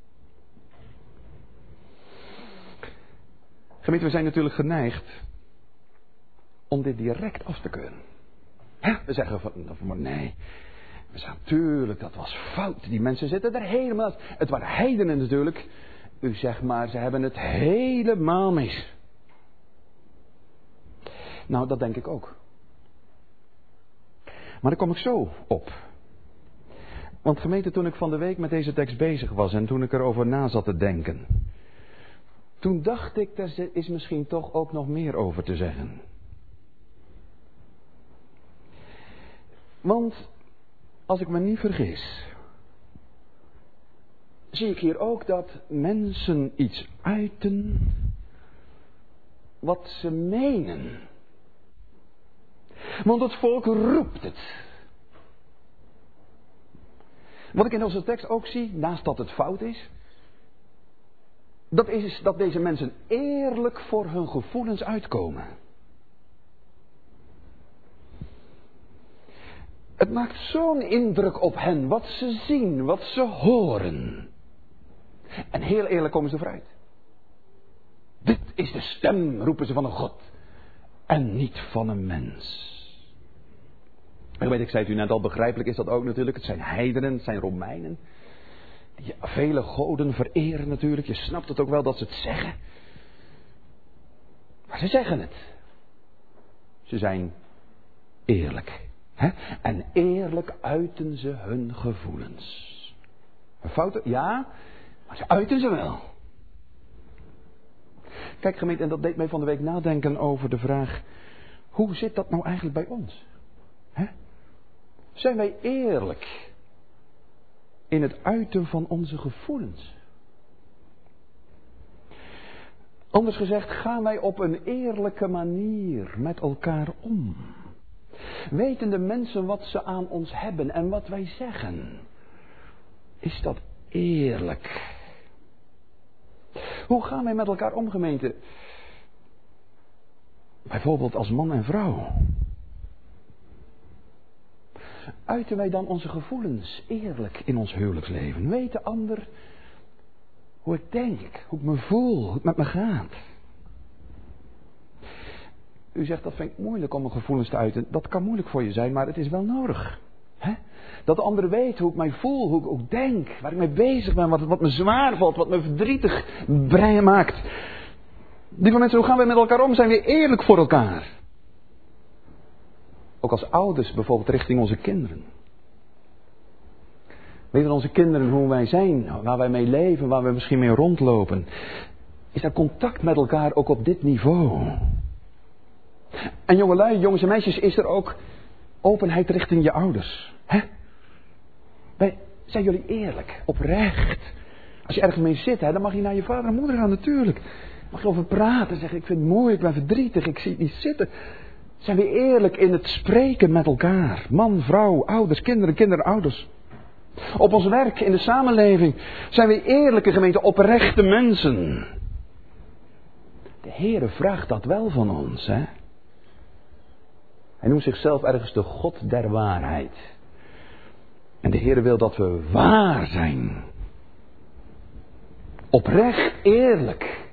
Gemeente, we zijn natuurlijk geneigd om dit direct af te keuren. We zeggen van nee. We zeggen natuurlijk, dat was fout. Die mensen zitten er helemaal. Het waren heidenen natuurlijk. U zegt maar, ze hebben het helemaal mis. Nou, dat denk ik ook. Maar daar kom ik zo op. Want gemeente, toen ik van de week met deze tekst bezig was en toen ik erover na zat te denken, toen dacht ik, er is misschien toch ook nog meer over te zeggen. Want, als ik me niet vergis, zie ik hier ook dat mensen iets uiten wat ze menen. Want het volk roept het. Wat ik in onze tekst ook zie, naast dat het fout is, dat is dat deze mensen eerlijk voor hun gevoelens uitkomen. Het maakt zo'n indruk op hen, wat ze zien, wat ze horen. En heel eerlijk komen ze vooruit. Dit is de stem, roepen ze, van een God. En niet van een mens. Ik zei het u net al, begrijpelijk is dat ook natuurlijk. Het zijn heidenen, het zijn Romeinen. Die vele goden vereren natuurlijk. Je snapt het ook wel dat ze het zeggen. Maar ze zeggen het. Ze zijn eerlijk. Hè? En eerlijk uiten ze hun gevoelens. Een fouten? Ja, maar ze uiten ze wel. Kijk gemeente, en dat deed mij van de week nadenken over de vraag: hoe zit dat nou eigenlijk bij ons? Hè? Zijn wij eerlijk in het uiten van onze gevoelens? Anders gezegd, gaan wij op een eerlijke manier met elkaar om? Weten de mensen wat ze aan ons hebben en wat wij zeggen? Is dat eerlijk? Hoe gaan wij met elkaar om, gemeente? Bijvoorbeeld als man en vrouw. Uiten wij dan onze gevoelens eerlijk in ons huwelijksleven? Weet de ander hoe ik denk, hoe ik me voel, hoe het met me gaat? U zegt, dat vind ik moeilijk om mijn gevoelens te uiten. Dat kan moeilijk voor je zijn, maar het is wel nodig. Hè? Dat de ander weet hoe ik mij voel, hoe ik ook denk, waar ik mee bezig ben, wat me zwaar valt, wat me verdrietig brein maakt. Lieve mensen, hoe gaan we met elkaar om? Zijn we eerlijk voor elkaar? Ook als ouders bijvoorbeeld richting onze kinderen. Weten onze kinderen hoe wij zijn, waar wij mee leven, waar we misschien mee rondlopen? Is er contact met elkaar ook op dit niveau? En jongelui, jongens en meisjes, is er ook openheid richting je ouders? Hè? Zijn jullie eerlijk, oprecht? Als je ergens mee zit, hè, dan mag je naar je vader en moeder gaan natuurlijk. Mag je over praten, zeggen ik vind het mooi, ik ben verdrietig, ik zie het niet zitten. Zijn we eerlijk in het spreken met elkaar? Man, vrouw, ouders, kinderen, kinderen, ouders. Op ons werk, in de samenleving, zijn we eerlijke gemeente, oprechte mensen. De Heere vraagt dat wel van ons, hè? Hij noemt zichzelf ergens de God der waarheid. En de Heere wil dat we waar zijn. Oprecht, eerlijk.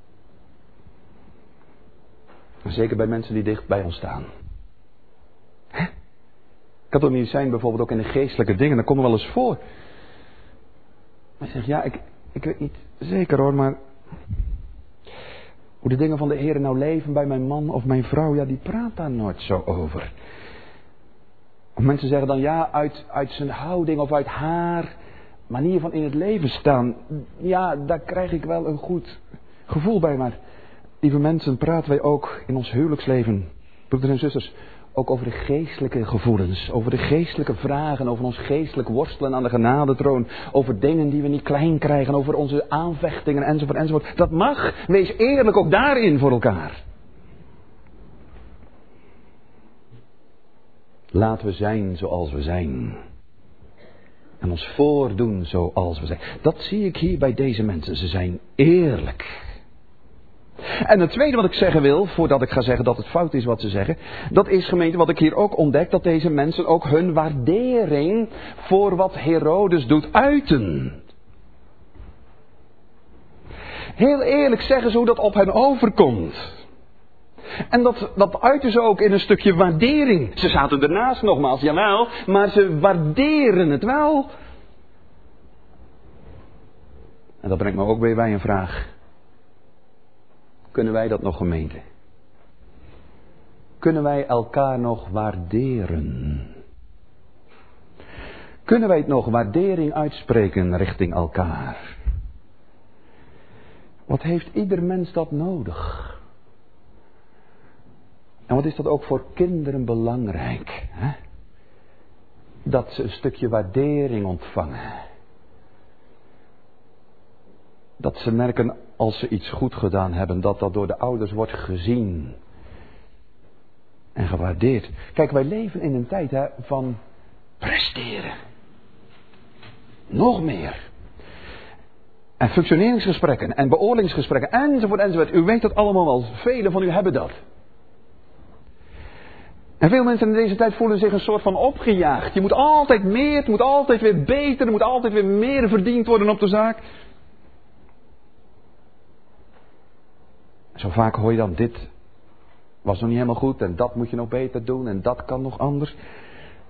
En zeker bij mensen die dicht bij ons staan. Hè? Kan het niet zijn, bijvoorbeeld ook in de geestelijke dingen, dat komt er wel eens voor. Maar je zegt, ja, ik weet niet zeker hoor, maar hoe de dingen van de Heere nou leven bij mijn man of mijn vrouw, ja, die praat daar nooit zo over. Of mensen zeggen dan, ja, uit zijn houding of uit haar manier van in het leven staan, ja, daar krijg ik wel een goed gevoel bij. Maar lieve mensen, praten wij ook in ons huwelijksleven, broeders en zusters, ook over de geestelijke gevoelens, over de geestelijke vragen, over ons geestelijk worstelen aan de genadetroon, over dingen die we niet klein krijgen, over onze aanvechtingen enzovoort enzovoort. Dat mag, wees eerlijk ook daarin voor elkaar. Laten we zijn zoals we zijn. En ons voordoen zoals we zijn. Dat zie ik hier bij deze mensen. Ze zijn eerlijk. En het tweede wat ik zeggen wil, voordat ik ga zeggen dat het fout is wat ze zeggen, dat is gemeente wat ik hier ook ontdek, dat deze mensen ook hun waardering voor wat Herodes doet uiten. Heel eerlijk zeggen ze hoe dat op hen overkomt. En dat uiten ze ook in een stukje waardering. Ze zaten ernaast nogmaals, jawel, maar ze waarderen het wel. En dat brengt me ook weer bij een vraag. Kunnen wij dat nog, gemeente? Kunnen wij elkaar nog waarderen? Kunnen wij het nog waardering uitspreken richting elkaar? Wat heeft ieder mens dat nodig? En wat is dat ook voor kinderen belangrijk? Hè? Dat ze een stukje waardering ontvangen. Dat ze merken als ze iets goed gedaan hebben, dat dat door de ouders wordt gezien. En gewaardeerd. Kijk, wij leven in een tijd van presteren. Nog meer. En functioneringsgesprekken en beoordelingsgesprekken enzovoort enzovoort. U weet dat allemaal wel. Velen van u hebben dat. En veel mensen in deze tijd voelen zich een soort van opgejaagd. Je moet altijd meer, het moet altijd weer beter, er moet altijd weer meer verdiend worden op de zaak. Zo vaak hoor je dan, dit was nog niet helemaal goed en dat moet je nog beter doen en dat kan nog anders.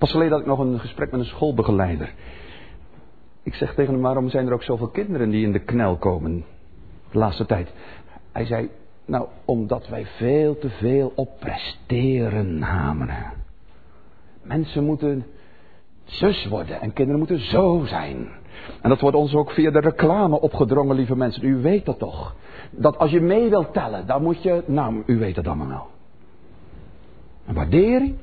Pas geleden had ik nog een gesprek met een schoolbegeleider. Ik zeg tegen hem, waarom zijn er ook zoveel kinderen die in de knel komen de laatste tijd? Hij zei, nou, omdat wij veel te veel op presteren hameren. Mensen moeten zus worden en kinderen moeten zo zijn. En dat wordt ons ook via de reclame opgedrongen, lieve mensen. U weet dat toch? Dat als je mee wilt tellen, dan moet je, nou, u weet het allemaal wel. Een waardering.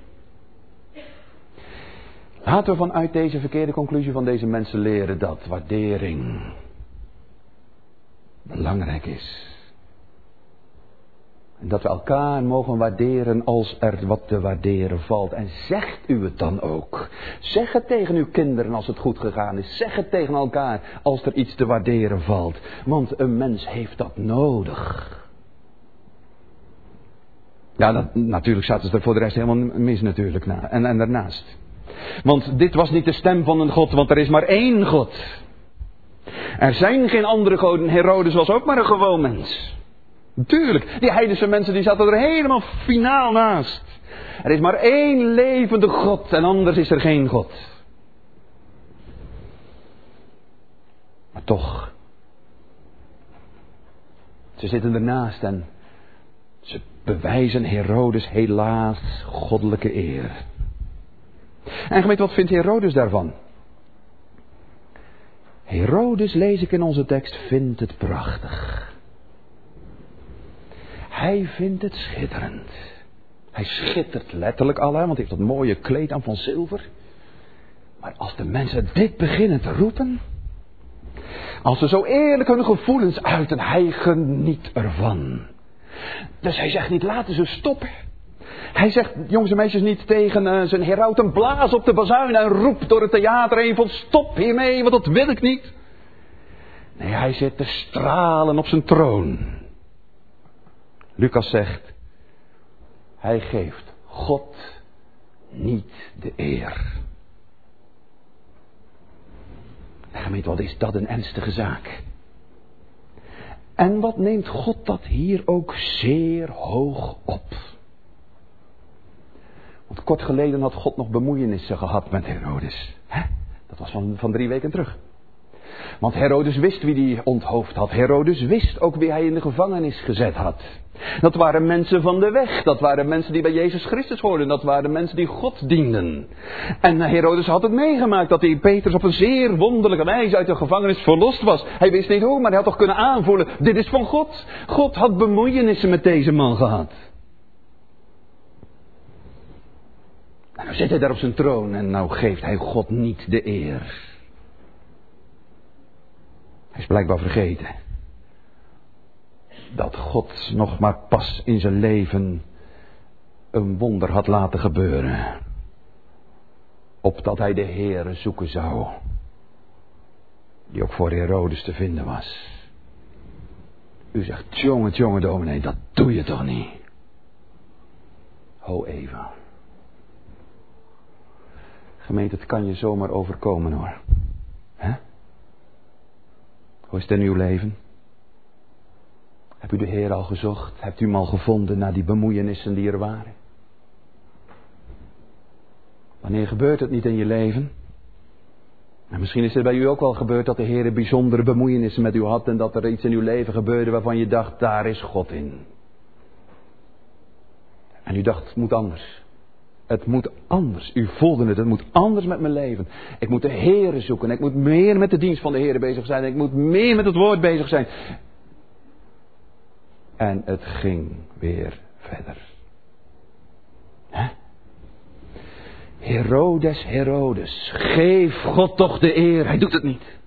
Laten we vanuit deze verkeerde conclusie van deze mensen leren dat waardering belangrijk is. En dat we elkaar mogen waarderen als er wat te waarderen valt. En zegt u het dan ook. Zeg het tegen uw kinderen als het goed gegaan is. Zeg het tegen elkaar als er iets te waarderen valt. Want een mens heeft dat nodig. Ja, natuurlijk zaten ze er voor de rest helemaal mis natuurlijk na. En daarnaast. Want dit was niet de stem van een God, want er is maar één God. Er zijn geen andere goden. Herodes was ook maar een gewoon mens. Tuurlijk, die heidense mensen die zaten er helemaal finaal naast. Er is maar één levende God en anders is er geen God. Maar toch, ze zitten ernaast en ze bewijzen Herodes helaas goddelijke eer. En gemeente, wat vindt Herodes daarvan? Herodes, lees ik in onze tekst, vindt het prachtig. Hij vindt het schitterend. Hij schittert letterlijk al, want hij heeft dat mooie kleed aan van zilver. Maar als de mensen dit beginnen te roepen, als ze zo eerlijk hun gevoelens uiten, hij geniet ervan. Dus hij zegt niet, laten ze stoppen. Hij zegt, jongens en meisjes, niet tegen zijn herauten, blaas op de bazuin en roep door het theater heen van stop hiermee, want dat wil ik niet. Nee, hij zit te stralen op zijn troon. Lucas zegt, hij geeft God niet de eer. En gemeente, wat is dat een ernstige zaak. En wat neemt God dat hier ook zeer hoog op. Want kort geleden had God nog bemoeienissen gehad met Herodes. Dat was van 3 weken terug. Want Herodes wist wie hij onthoofd had. Herodes wist ook wie hij in de gevangenis gezet had. Dat waren mensen van de weg. Dat waren mensen die bij Jezus Christus hoorden. Dat waren mensen die God dienden. En Herodes had het meegemaakt dat hij Petrus op een zeer wonderlijke wijze uit de gevangenis verlost was. Hij wist niet hoe, maar hij had toch kunnen aanvoelen. Dit is van God. God had bemoeienissen met deze man gehad. En nou zit hij daar op zijn troon en nou geeft hij God niet de eer. Hij is blijkbaar vergeten dat God nog maar pas in zijn leven een wonder had laten gebeuren. Opdat hij de Heere zoeken zou. Die ook voor Herodes te vinden was. U zegt, jongen dominee, dat doe je toch niet? Ho Eva. Gemeente, het kan je zomaar overkomen hoor. Hè? Hoe is het in uw leven? Hebt u de Heer al gezocht? Hebt u hem al gevonden na die bemoeienissen die er waren? Wanneer gebeurt het niet in je leven? En misschien is het bij u ook wel gebeurd dat de Heer bijzondere bemoeienissen met u had en dat er iets in uw leven gebeurde waarvan je dacht, daar is God in. En u dacht, het moet anders. Het moet anders. U voelde het moet anders met mijn leven. Ik moet de Heere zoeken. Ik moet meer met de dienst van de Heere bezig zijn. Ik moet meer met het woord bezig zijn. En het ging weer verder. Herodes, geef God toch de eer. Hij doet het niet.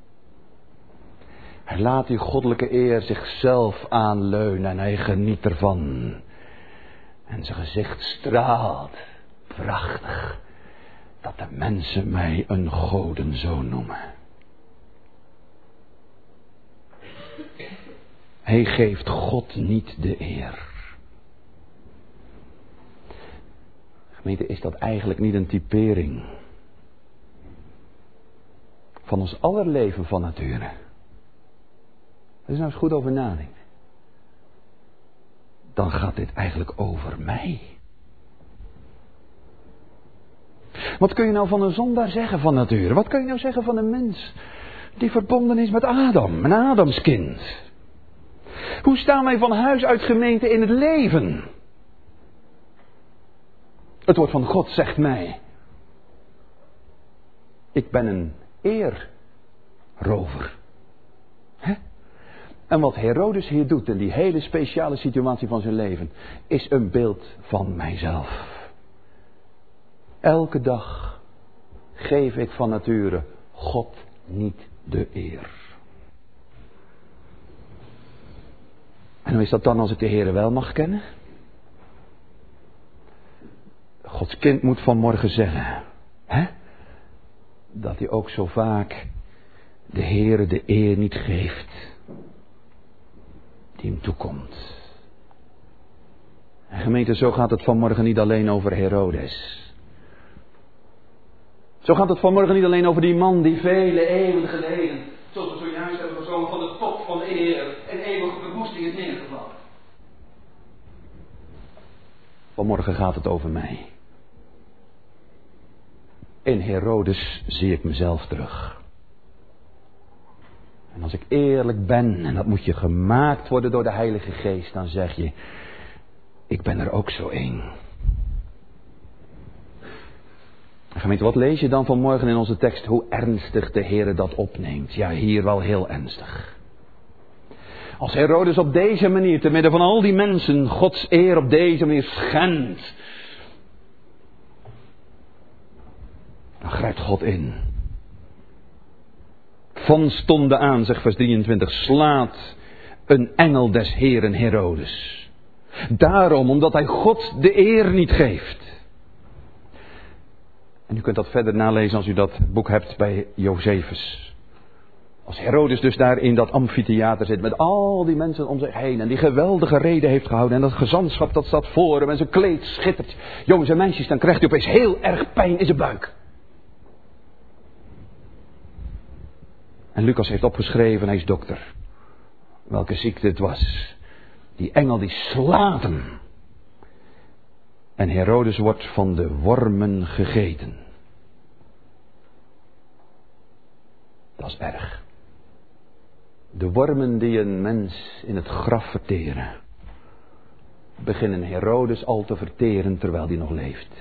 Hij laat die goddelijke eer zichzelf aanleunen en hij geniet ervan. En zijn gezicht straalt. Prachtig. Dat de mensen mij een godenzoon noemen. Hij geeft God niet de eer. Gemeente, is dat eigenlijk niet een typering van ons aller leven van nature? Als je nou eens goed over nadenkt. Dan gaat dit eigenlijk over mij. Wat kun je nou van een zondaar zeggen van nature? Wat kun je nou zeggen van een mens die verbonden is met Adam, een Adamskind? Hoe staan wij van huis uit gemeente in het leven? Het woord van God zegt mij: ik ben een eerrover. En wat Herodes hier doet in die hele speciale situatie van zijn leven, is een beeld van mijzelf. Elke dag geef ik van nature God niet de eer. En hoe is dat dan als ik de Heere wel mag kennen? Gods kind moet vanmorgen zeggen, dat hij ook zo vaak de Heere de eer niet geeft die hem toekomt. En gemeente, zo gaat het vanmorgen niet alleen over Herodes. Zo gaat het vanmorgen niet alleen over die man die vele eeuwen geleden, zoals we zojuist hebben gezongen, van de top van eer en eeuwige verwoesting is neergevallen. Vanmorgen gaat het over mij. In Herodes zie ik mezelf terug. En als ik eerlijk ben, en dat moet je gemaakt worden door de Heilige Geest, dan zeg je, ik ben er ook zo één. Gemeente, wat lees je dan vanmorgen in onze tekst? Hoe ernstig de Heere dat opneemt. Ja, hier wel heel ernstig. Als Herodes op deze manier, te midden van al die mensen, Gods eer op deze manier schendt, dan grijpt God in. Van stonden aan, zegt vers 23, slaat een engel des Heeren Herodes. Daarom, omdat hij God de eer niet geeft. En u kunt dat verder nalezen als u dat boek hebt bij Josephus. Als Herodes dus daar in dat amfitheater zit met al die mensen om zich heen en die geweldige reden heeft gehouden en dat gezantschap dat staat voor hem en zijn kleed schittert. Jongens en meisjes, dan krijgt u opeens heel erg pijn in zijn buik. En Lucas heeft opgeschreven, hij is dokter, welke ziekte het was. Die engel die slaat hem. En Herodes wordt van de wormen gegeten. Dat is erg. De wormen die een mens in het graf verteren, beginnen Herodes al te verteren terwijl hij nog leeft.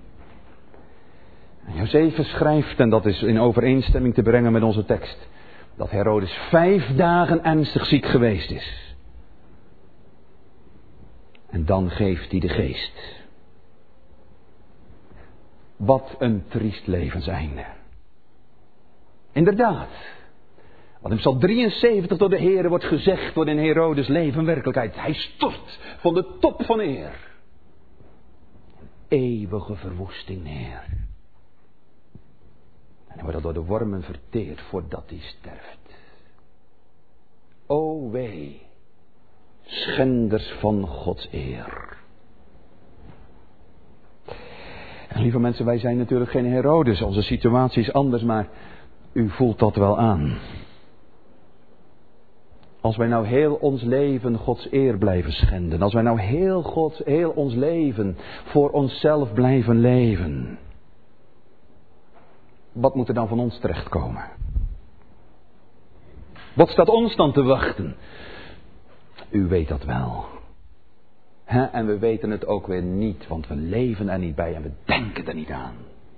En Josephus schrijft, en dat is in overeenstemming te brengen met onze tekst, dat Herodes 5 dagen ernstig ziek geweest is. En dan geeft hij de geest. Wat een triest levenseinde. Inderdaad. Wat in Psalm 73 door de Heere wordt gezegd, wordt in Herodes leven werkelijkheid. Hij stort van de top van eer. Een eeuwige verwoesting neer. En hij wordt al door de wormen verteerd voordat hij sterft. O wee, schenders van Gods eer. En lieve mensen, wij zijn natuurlijk geen Herodes. Onze situatie is anders, maar u voelt dat wel aan. Als wij nou heel ons leven Gods eer blijven schenden. Als wij nou heel ons leven voor onszelf blijven leven. Wat moet er dan van ons terechtkomen? Wat staat ons dan te wachten? U weet dat wel. En we weten het ook weer niet, want we leven er niet bij en we denken er niet aan.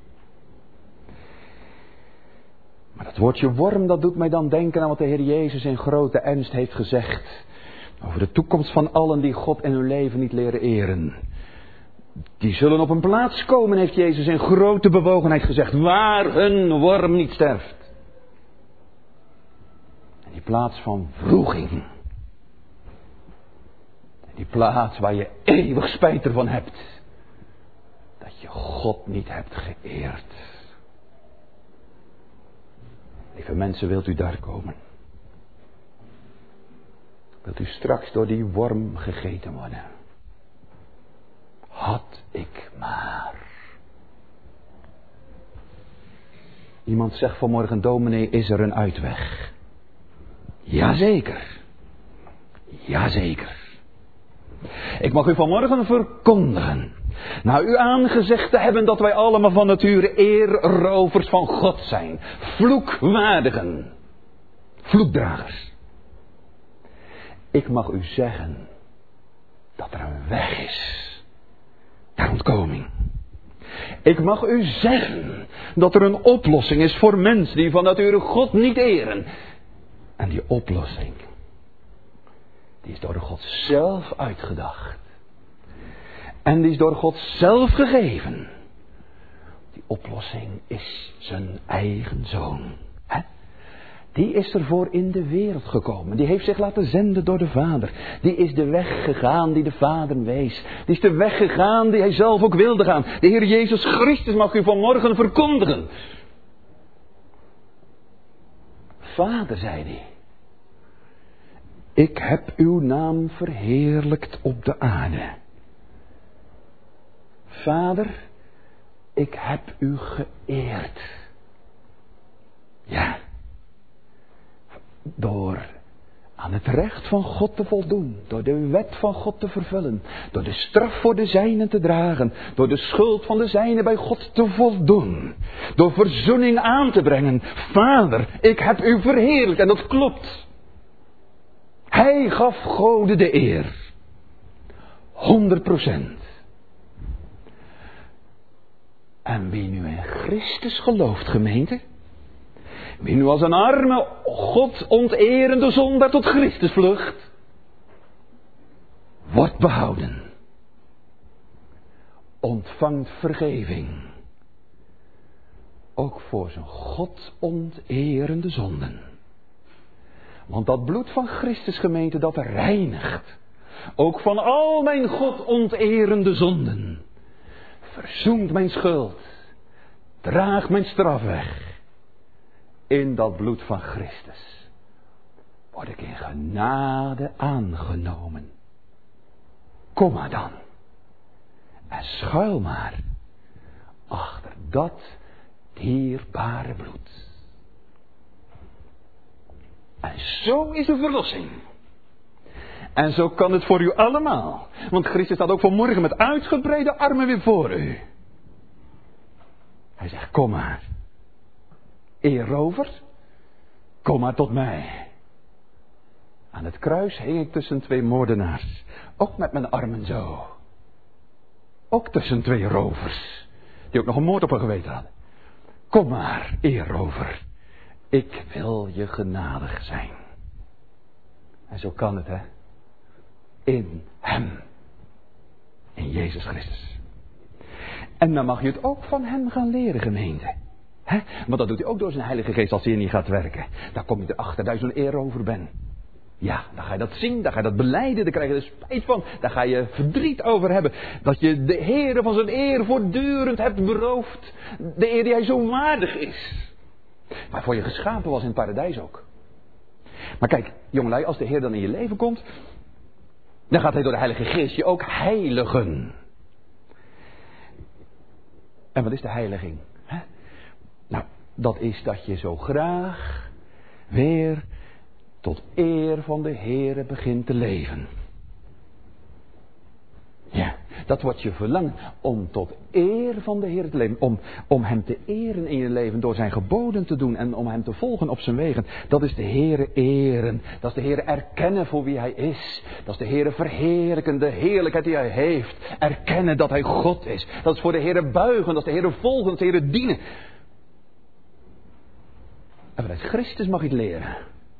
Maar dat woordje worm, dat doet mij dan denken aan wat de Heer Jezus in grote ernst heeft gezegd. Over de toekomst van allen die God in hun leven niet leren eren. Die zullen op een plaats komen, heeft Jezus in grote bewogenheid gezegd, waar hun worm niet sterft. En die plaats van wroeging. Die plaats waar je eeuwig spijt ervan hebt. Dat je God niet hebt geëerd. Lieve mensen, wilt u daar komen? Wilt u straks door die worm gegeten worden? Had ik maar. Iemand zegt vanmorgen, dominee, is er een uitweg? Jazeker. Jazeker. Ik mag u vanmorgen verkondigen Na u aangezegd te hebben dat wij allemaal van nature eerrovers van God zijn. Vloekwaardigen. Vloekdragers. Ik mag u zeggen dat er een weg is. Naar ontkoming. Ik mag u zeggen dat er een oplossing is voor mensen die van nature God niet eren. En die oplossing, die is door God zelf uitgedacht. En die is door God zelf gegeven. Die oplossing is zijn eigen zoon. Die is ervoor in de wereld gekomen. Die heeft zich laten zenden door de Vader. Die is de weg gegaan die de Vader wees. Die is de weg gegaan die hij zelf ook wilde gaan. De Heer Jezus Christus mag u vanmorgen verkondigen. Vader, zei hij. Ik heb uw naam verheerlijkt op de aarde. Vader, ik heb u geëerd. Ja. Door aan het recht van God te voldoen. Door de wet van God te vervullen. Door de straf voor de zijnen te dragen. Door de schuld van de zijnen bij God te voldoen. Door verzoening aan te brengen. Vader, ik heb u verheerlijkt. En dat klopt. Hij gaf God de eer. 100%. En wie nu in Christus gelooft, gemeente. Wie nu als een arme, God onterende zondaar tot Christus vlucht. Wordt behouden. Ontvangt vergeving. Ook voor zijn God onterende zonden. Want dat bloed van Christus, gemeente, dat reinigt. Ook van al mijn God onterende zonden. Verzoent mijn schuld. Draagt mijn straf weg. In dat bloed van Christus word ik in genade aangenomen. Kom maar dan. En schuil maar achter dat dierbare bloed. En zo is de verlossing. En zo kan het voor u allemaal. Want Christus staat ook vanmorgen met uitgebreide armen weer voor u. Hij zegt, kom maar. Eerrover, kom maar tot mij. Aan het kruis hing ik tussen twee moordenaars. Ook met mijn armen zo. Ook tussen twee rovers. Die ook nog een moord op hun geweten hadden. Kom maar, eerrover. Ik wil je genadig zijn. En zo kan het, hè. In hem. In Jezus Christus. En dan mag je het ook van hem gaan leren, gemeente. He? Want dat doet hij ook door zijn Heilige Geest als hij in je gaat werken. Dan kom je erachter dat je zo'n eerrover bent. Ja, dan ga je dat zien, dan ga je dat belijden, dan krijg je er spijt van. Daar ga je verdriet over hebben. Dat je de Heere van zijn eer voortdurend hebt beroofd. De eer die hij zo waardig is. Waarvoor je geschapen was in het paradijs ook. Maar kijk, jongelui, als de Heer dan in je leven komt, dan gaat hij door de Heilige Geest je ook heiligen. En wat is de heiliging? Nou, dat is dat je zo graag weer tot eer van de Heere begint te leven. Ja, dat wordt je verlangen om tot eer van de Heer te leven. Om hem te eren in je leven door zijn geboden te doen en om hem te volgen op zijn wegen. Dat is de Heere eren. Dat is de Heere erkennen voor wie hij is. Dat is de Heere verheerlijken, de heerlijkheid die hij heeft. Erkennen dat hij God is. Dat is voor de Heere buigen, dat is de Heere volgen, dat is de Heere dienen. En vanuit Christus mag je het leren.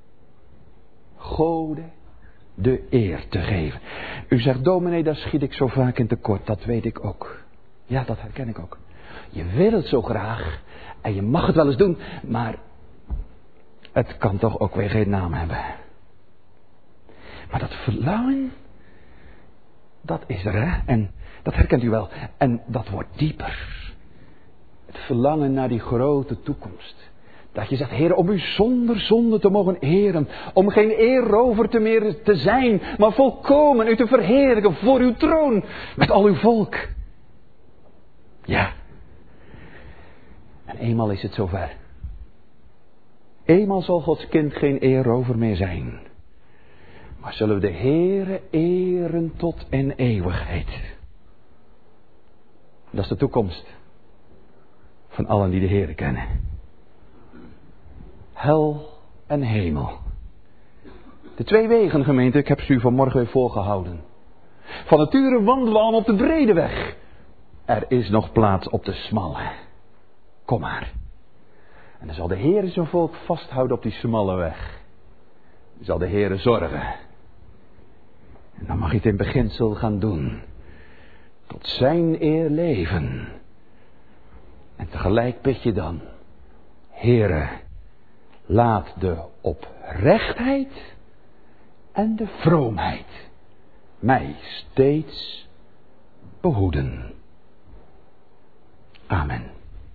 Gode de eer te geven. U zegt, dominee, daar schiet ik zo vaak in tekort. Dat weet ik ook. Ja, dat herken ik ook. Je wil het zo graag. En je mag het wel eens doen. Maar het kan toch ook weer geen naam hebben. Maar dat verlangen, dat is er, hè. En dat herkent u wel. En dat wordt dieper. Het verlangen naar die grote toekomst. Dat je zegt, Heer, om u zonder zonde te mogen eren. Om geen eerrover meer te zijn. Maar volkomen u te verheerlijken voor uw troon. Met al uw volk. Ja. En eenmaal is het zover. Eenmaal zal Gods kind geen eerrover meer zijn. Maar zullen we de Heere eren tot in eeuwigheid. Dat is de toekomst van allen die de Heere kennen. Hel en hemel. De twee wegen, gemeente, ik heb ze u vanmorgen weer voorgehouden. Van nature wandelen we allemaal op de brede weg. Er is nog plaats op de smalle. Kom maar. En dan zal de Heere zijn volk vasthouden op die smalle weg. Dan zal de Heere zorgen. En dan mag je het in beginsel gaan doen. Tot zijn eer leven. En tegelijk bid je dan. Heere, laat de oprechtheid en de vroomheid mij steeds behoeden. Amen.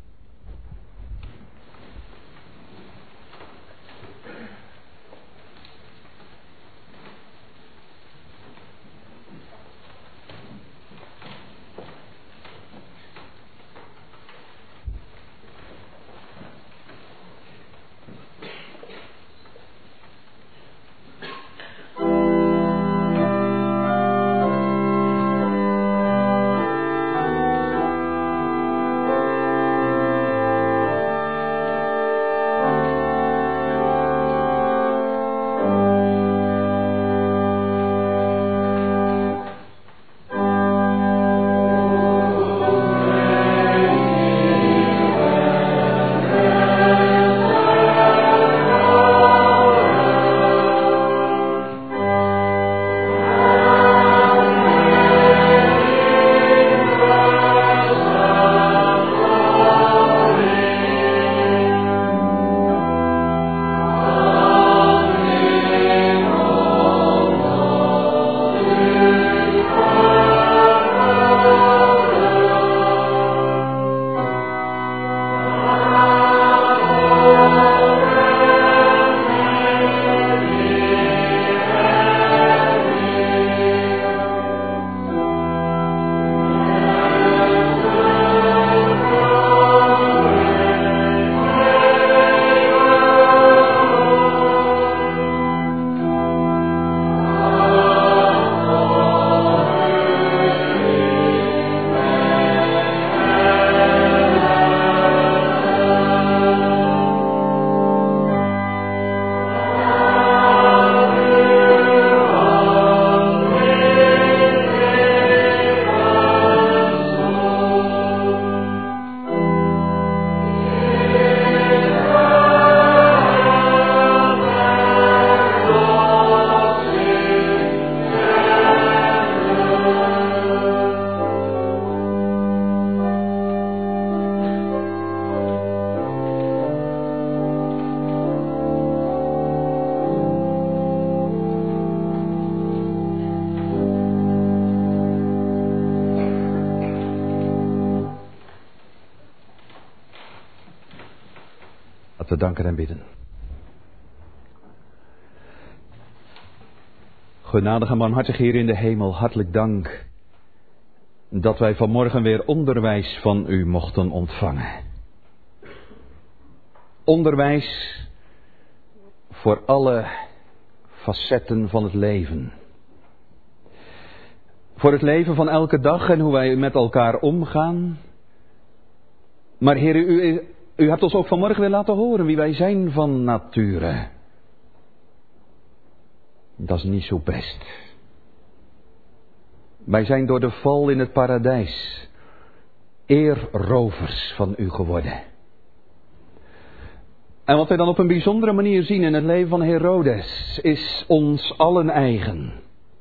We danken en bidden. Genadige en barmhartig Heer in de hemel, hartelijk dank dat wij vanmorgen weer onderwijs van u mochten ontvangen. Onderwijs voor alle facetten van het leven. Voor het leven van elke dag en hoe wij met elkaar omgaan. Maar Heer, u hebt ons ook vanmorgen weer laten horen wie wij zijn van nature. Dat is niet zo best. Wij zijn door de val in het paradijs eerrovers van u geworden. En wat wij dan op een bijzondere manier zien in het leven van Herodes is ons allen eigen.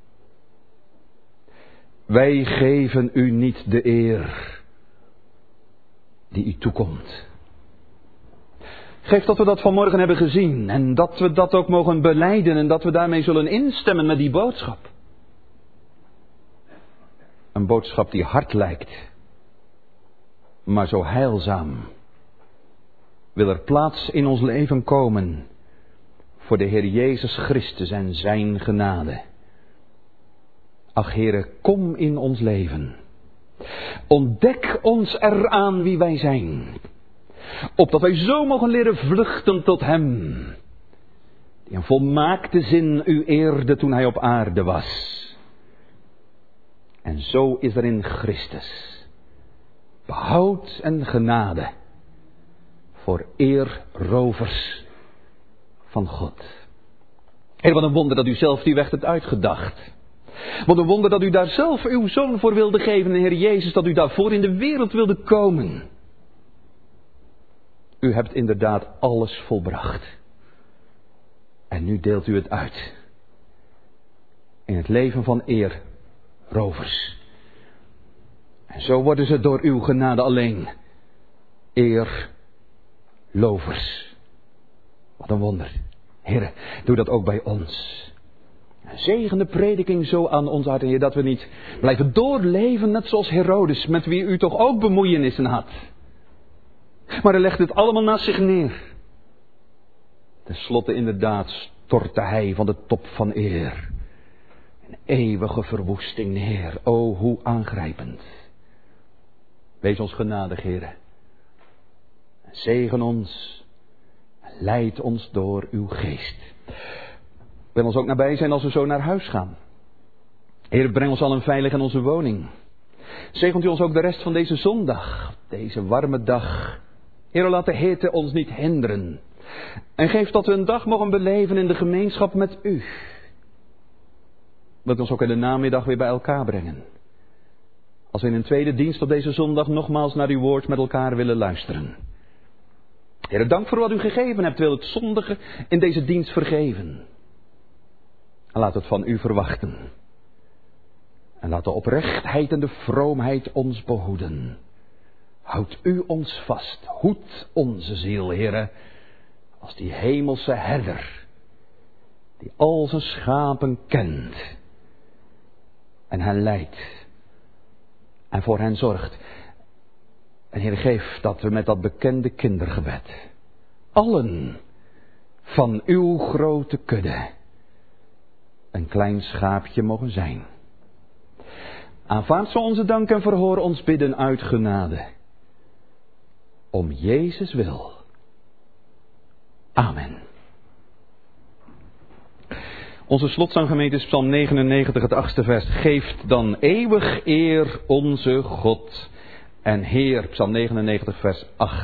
Wij geven u niet de eer die u toekomt. Geef dat we dat vanmorgen hebben gezien en dat we dat ook mogen belijden en dat we daarmee zullen instemmen met die boodschap. Een boodschap die hard lijkt, maar zo heilzaam. Wil er plaats in ons leven komen voor de Heer Jezus Christus en zijn genade. Ach Heere, kom in ons leven. Ontdek ons eraan wie wij zijn. Opdat wij zo mogen leren vluchten tot Hem. Die in volmaakte zin u eerde toen Hij op aarde was. En zo is er in Christus behoud en genade voor eerrovers van God. Heer, wat een wonder dat u zelf die weg hebt uitgedacht. Wat een wonder dat u daar zelf uw zoon voor wilde geven, Heer Jezus, dat u daarvoor in de wereld wilde komen. U hebt inderdaad alles volbracht. En nu deelt u het uit. In het leven van eerrovers. En zo worden ze door uw genade alleen eerlovers. Wat een wonder. Heer, doe dat ook bij ons. Zegen de prediking zo aan ons hart, Heer, dat we niet blijven doorleven net zoals Herodes, met wie u toch ook bemoeienissen had. Maar hij legde het allemaal naast zich neer. Ten slotte inderdaad stortte hij van de top van eer. Een eeuwige verwoesting neer. O, hoe aangrijpend. Wees ons genadig, Heer. Zegen ons. Leid ons door uw geest. Wil ons ook nabij zijn als we zo naar huis gaan. Heer, breng ons allen veilig in onze woning. Zegent u ons ook de rest van deze zondag. Deze warme dag. Heer, laat de hitte ons niet hinderen. En geef dat we een dag mogen beleven in de gemeenschap met u. Wilt u ons ook in de namiddag weer bij elkaar brengen. Als we in een tweede dienst op deze zondag nogmaals naar uw woord met elkaar willen luisteren. Heer, dank voor wat u gegeven hebt. Wil het zondige in deze dienst vergeven. En laat het van u verwachten. En laat de oprechtheid en de vroomheid ons behoeden. Houd u ons vast. Hoed onze ziel, Heere. Als die hemelse herder. Die al zijn schapen kent. En hen leidt. En voor hen zorgt. En Heer, geef dat we met dat bekende kindergebed. Allen van uw grote kudde. Een klein schaapje mogen zijn. Aanvaard zo onze dank en verhoor ons bidden uit genade. Om Jezus wil. Amen. Onze slotzanggemeente is Psalm 99, het 8e vers. Geeft dan eeuwig eer onze God en Heer. Psalm 99, vers 8.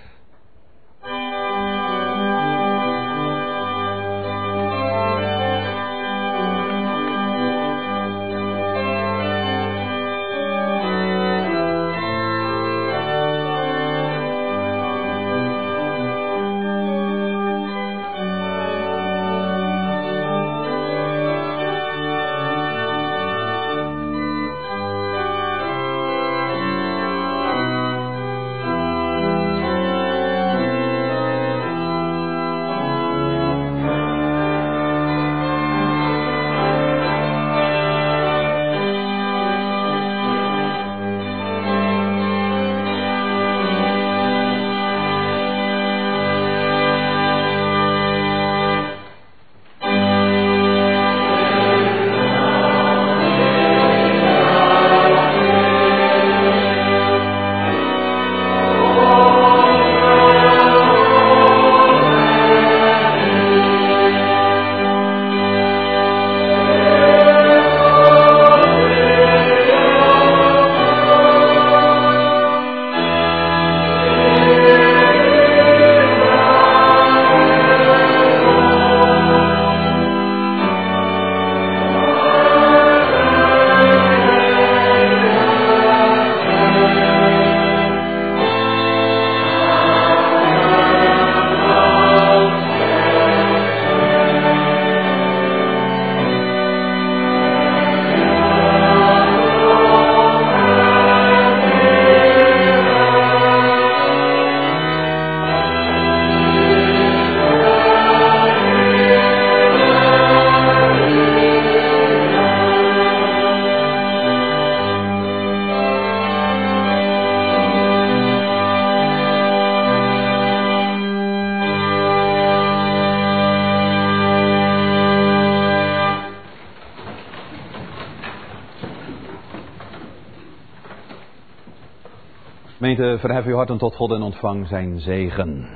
Gemeente, verhef uw harten tot God en ontvang zijn zegen.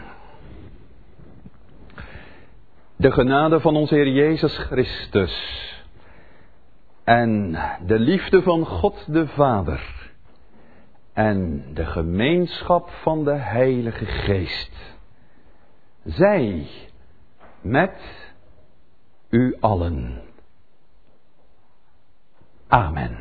De genade van onze Heer Jezus Christus en de liefde van God de Vader en de gemeenschap van de Heilige Geest zij met u allen. Amen.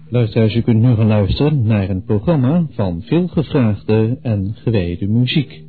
Luisteraars, u kunt nu gaan luisteren naar een programma van veelgevraagde en gewijde muziek.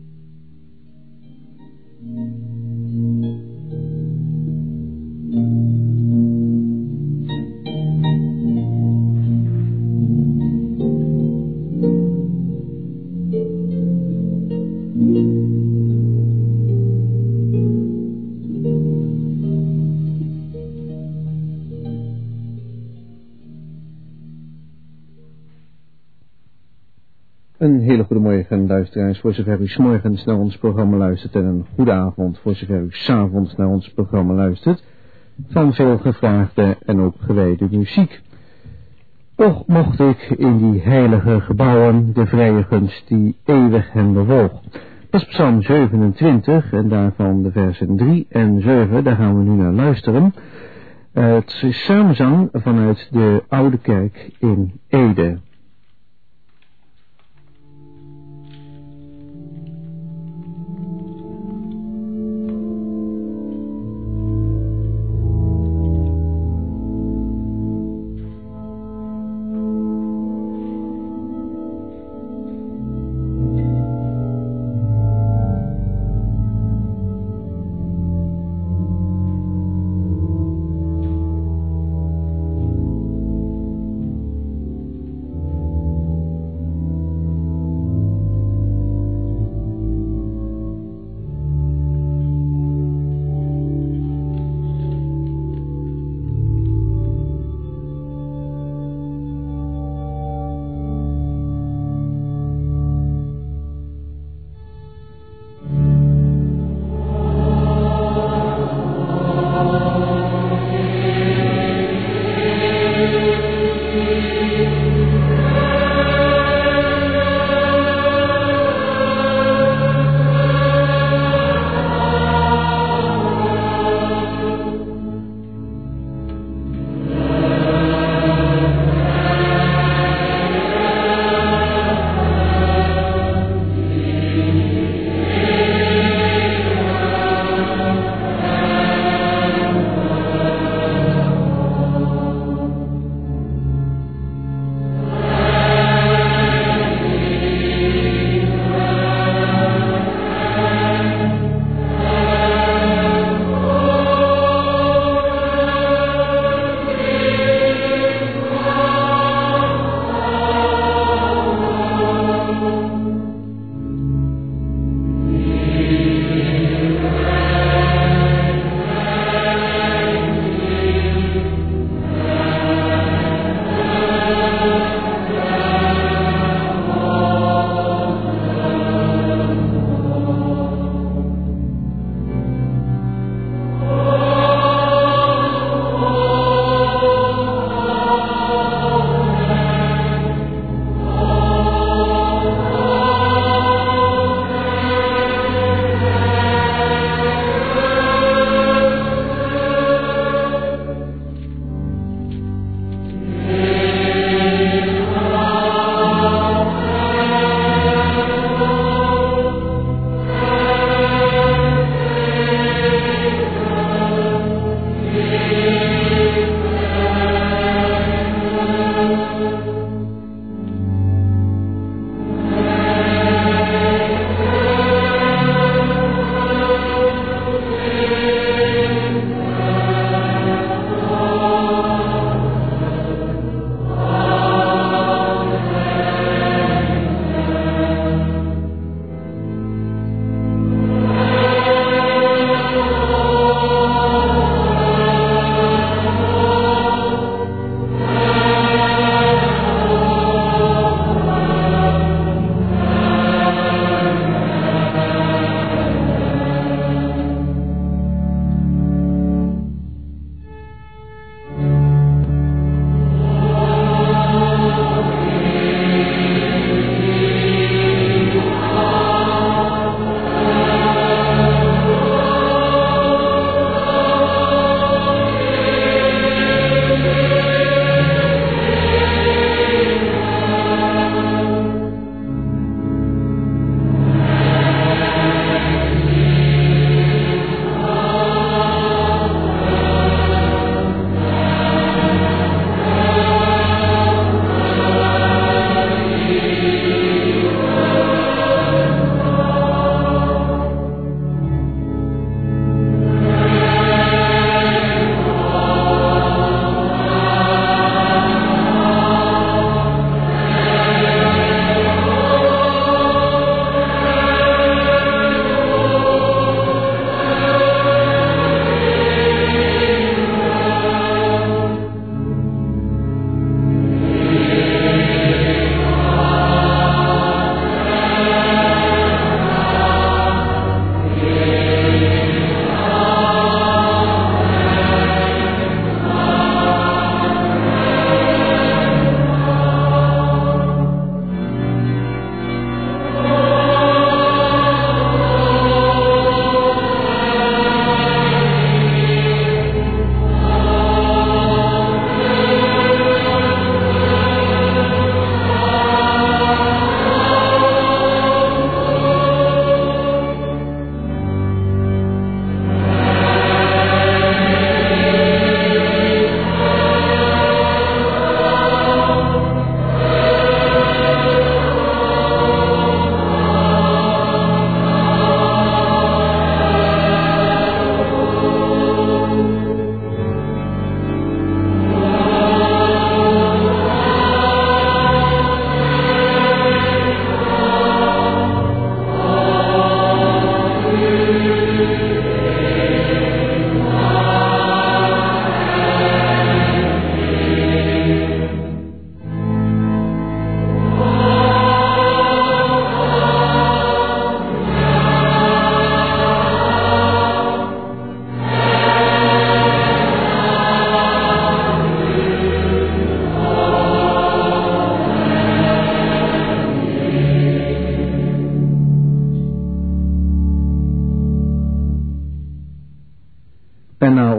Een hele goede morgen, luisteraars, voor zover u 's morgens naar ons programma luistert, en een goede avond voor zover u 's avonds naar ons programma luistert, van veel gevraagde en ook gewijde muziek. Och mocht ik in die heilige gebouwen de vrije gunst die eeuwig hen bewoog. Dat is Psalm 27 en daarvan de versen 3 en 7, daar gaan we nu naar luisteren. Het is samenzang vanuit de Oude Kerk in Ede.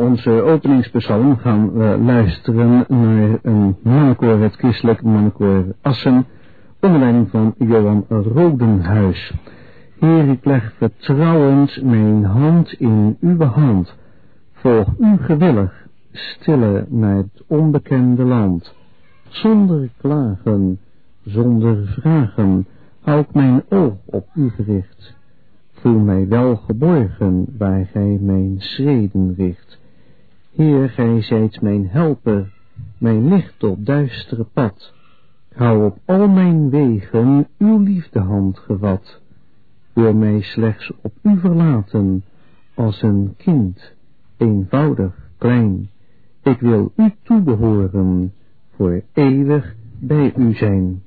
onze openingspsalm gaan we luisteren naar een mannenkoor, het christelijk mannenkoor Assen, onder leiding van Johan Rodenhuis. Heer, ik leg vertrouwend mijn hand in uw hand. Volg u gewillig, stille naar het onbekende land. Zonder klagen, zonder vragen, hou ik mijn oog op u gericht. Voel mij wel geborgen, waar gij mijn schreden richt. Heer, gij zijt mijn helper, mijn licht op duistere pad. Ik hou op al mijn wegen uw liefdehand gevat. Wil mij slechts op u verlaten, als een kind, eenvoudig, klein. Ik wil u toebehoren, voor eeuwig bij u zijn.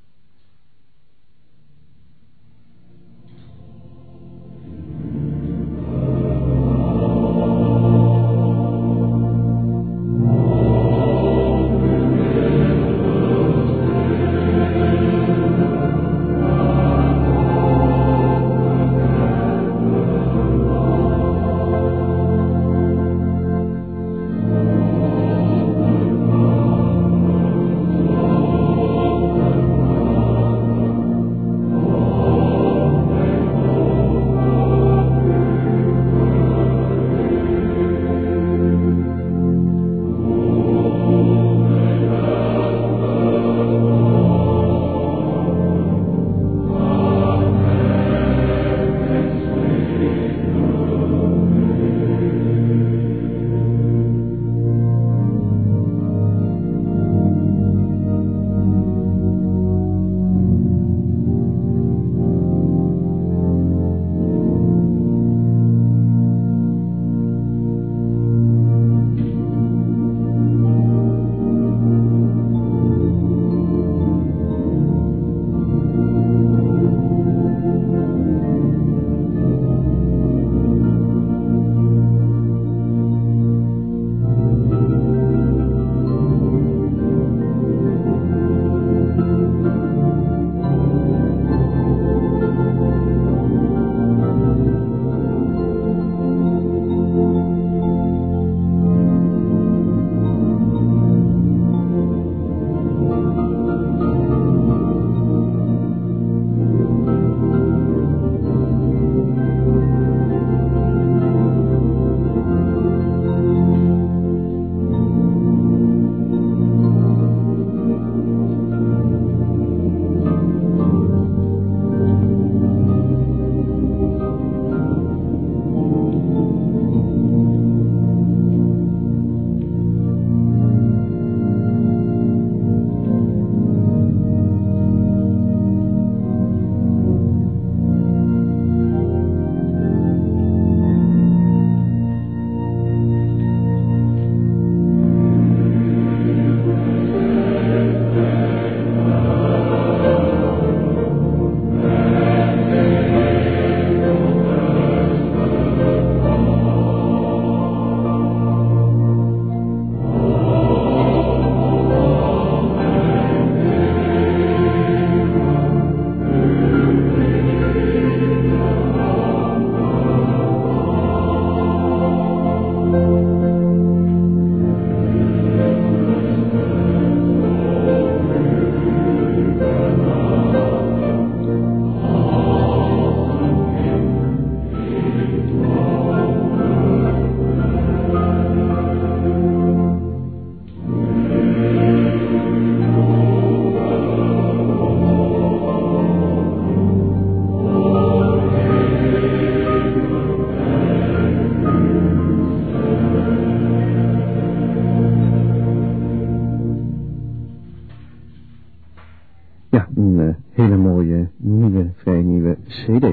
CD.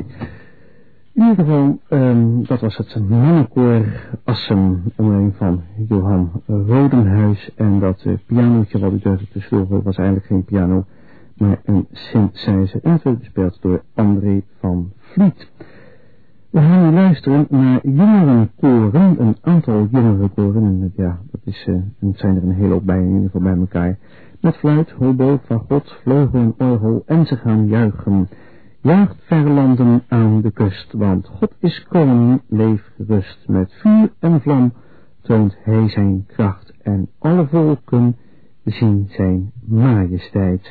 In ieder geval, dat was het mannenkoor Assen, omleiding van Johan Rodenhuis. En dat pianootje wat u tussendoor hoorde was eigenlijk geen piano, maar een synthesizer. En het werd bespeeld door André van Vliet. We gaan nu luisteren naar jongerenkoren, een aantal jongerenkoren. En ja, het zijn er een hele hoop bij, in ieder geval bij elkaar. Met fluit, hobo, fagot, vleugel en orgel en ze gaan juichen. Jaagt verre landen aan de kust, want God is koning, leef gerust met vuur en vlam. toont hij zijn kracht en alle volken zien zijn majesteit.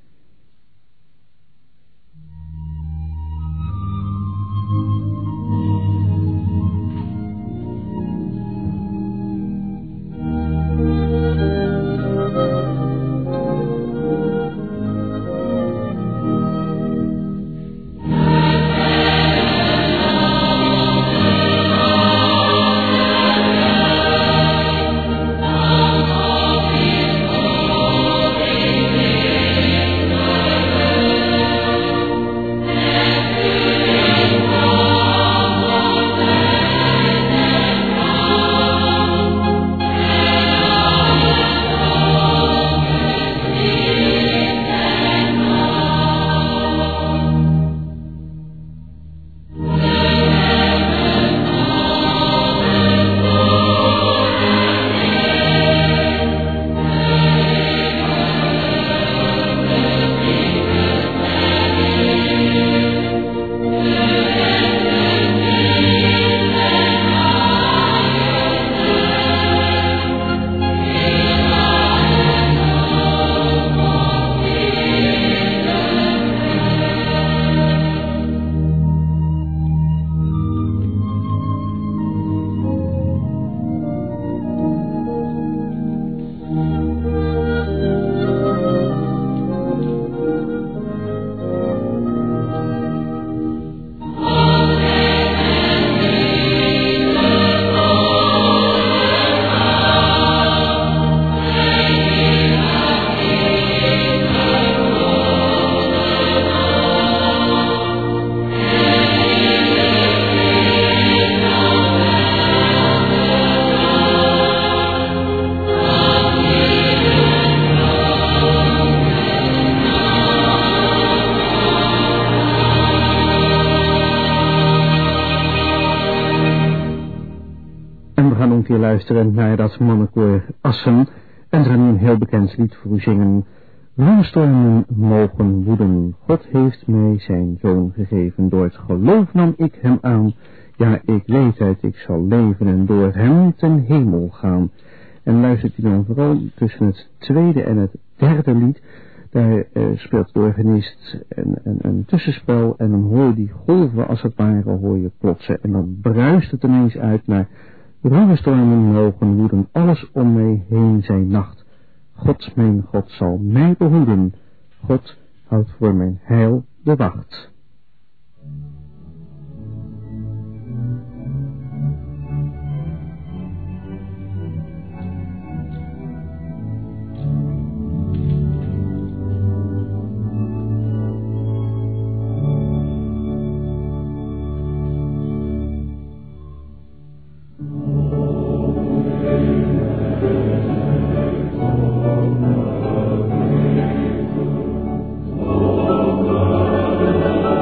Weer luisteren naar dat mannenkoor Assen en er een heel bekend lied voor u zingen. Woenstormen mogen woeden, God heeft mij zijn zoon gegeven, door het geloof nam ik hem aan, ja ik weet uit ik zal leven en door hem ten hemel gaan. En luistert u dan vooral tussen het tweede en het derde lied, daar speelt de organist een tussenspel en dan hoor je die golven als het ware hoor je plotsen en dan bruist het ineens uit naar ruwestormen mogen woeden, alles om mij heen zijn nacht. God, mijn God, zal mij behoeden. God houdt voor mijn heil de wacht. Oh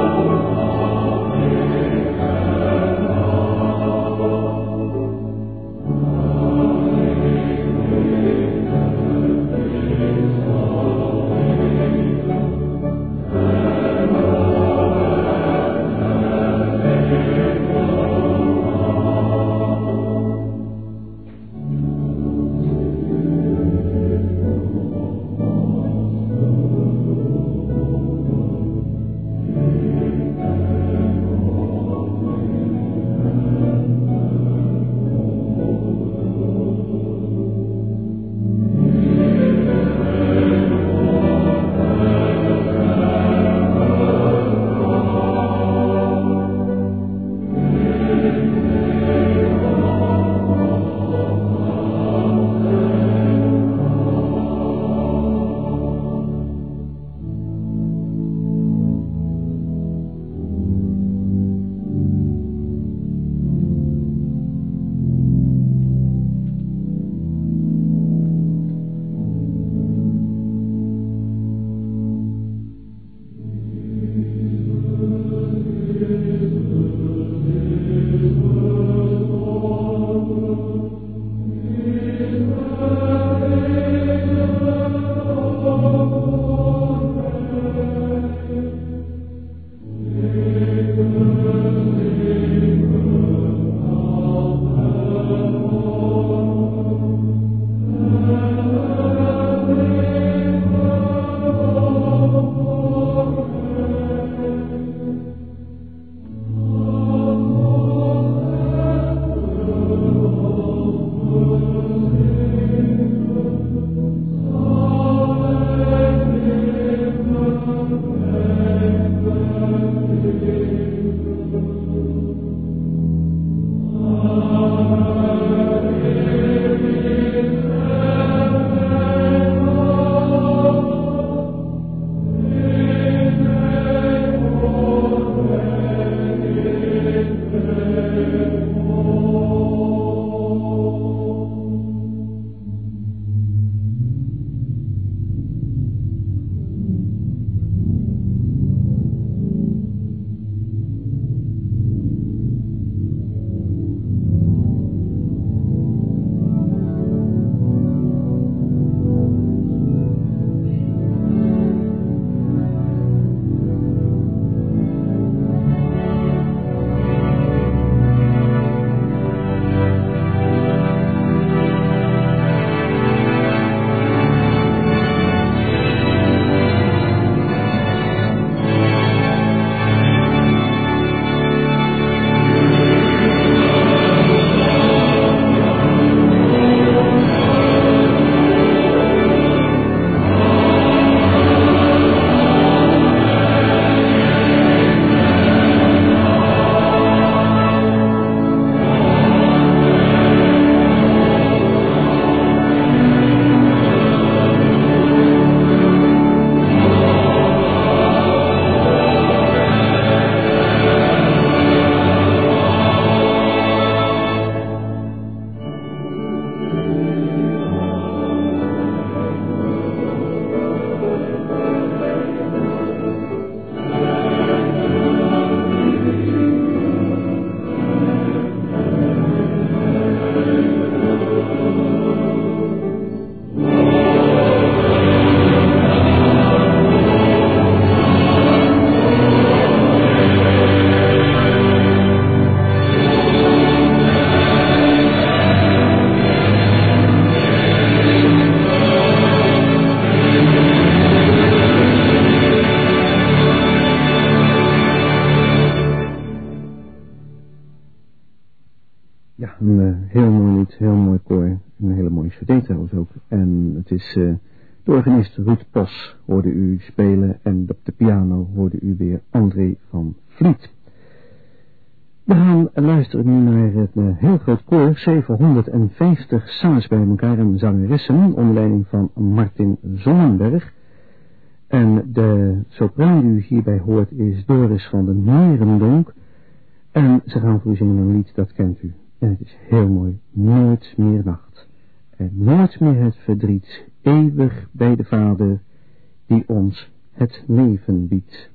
trouwens ook. En het is de organist Ruud Pos hoorde u spelen en op de piano hoorde u weer André van Vliet. We gaan luisteren nu naar het heel groot koor, 750 zangers bij elkaar en zangeressen, onder leiding van Martin Zonnenberg. En de sopraan die u hierbij hoort is Doris van den Nierendonk. En ze gaan voor u zingen een lied, dat kent u. En het is heel mooi, Nooit meer nacht. En nooit meer het verdriet, eeuwig bij de Vader, die ons het leven biedt.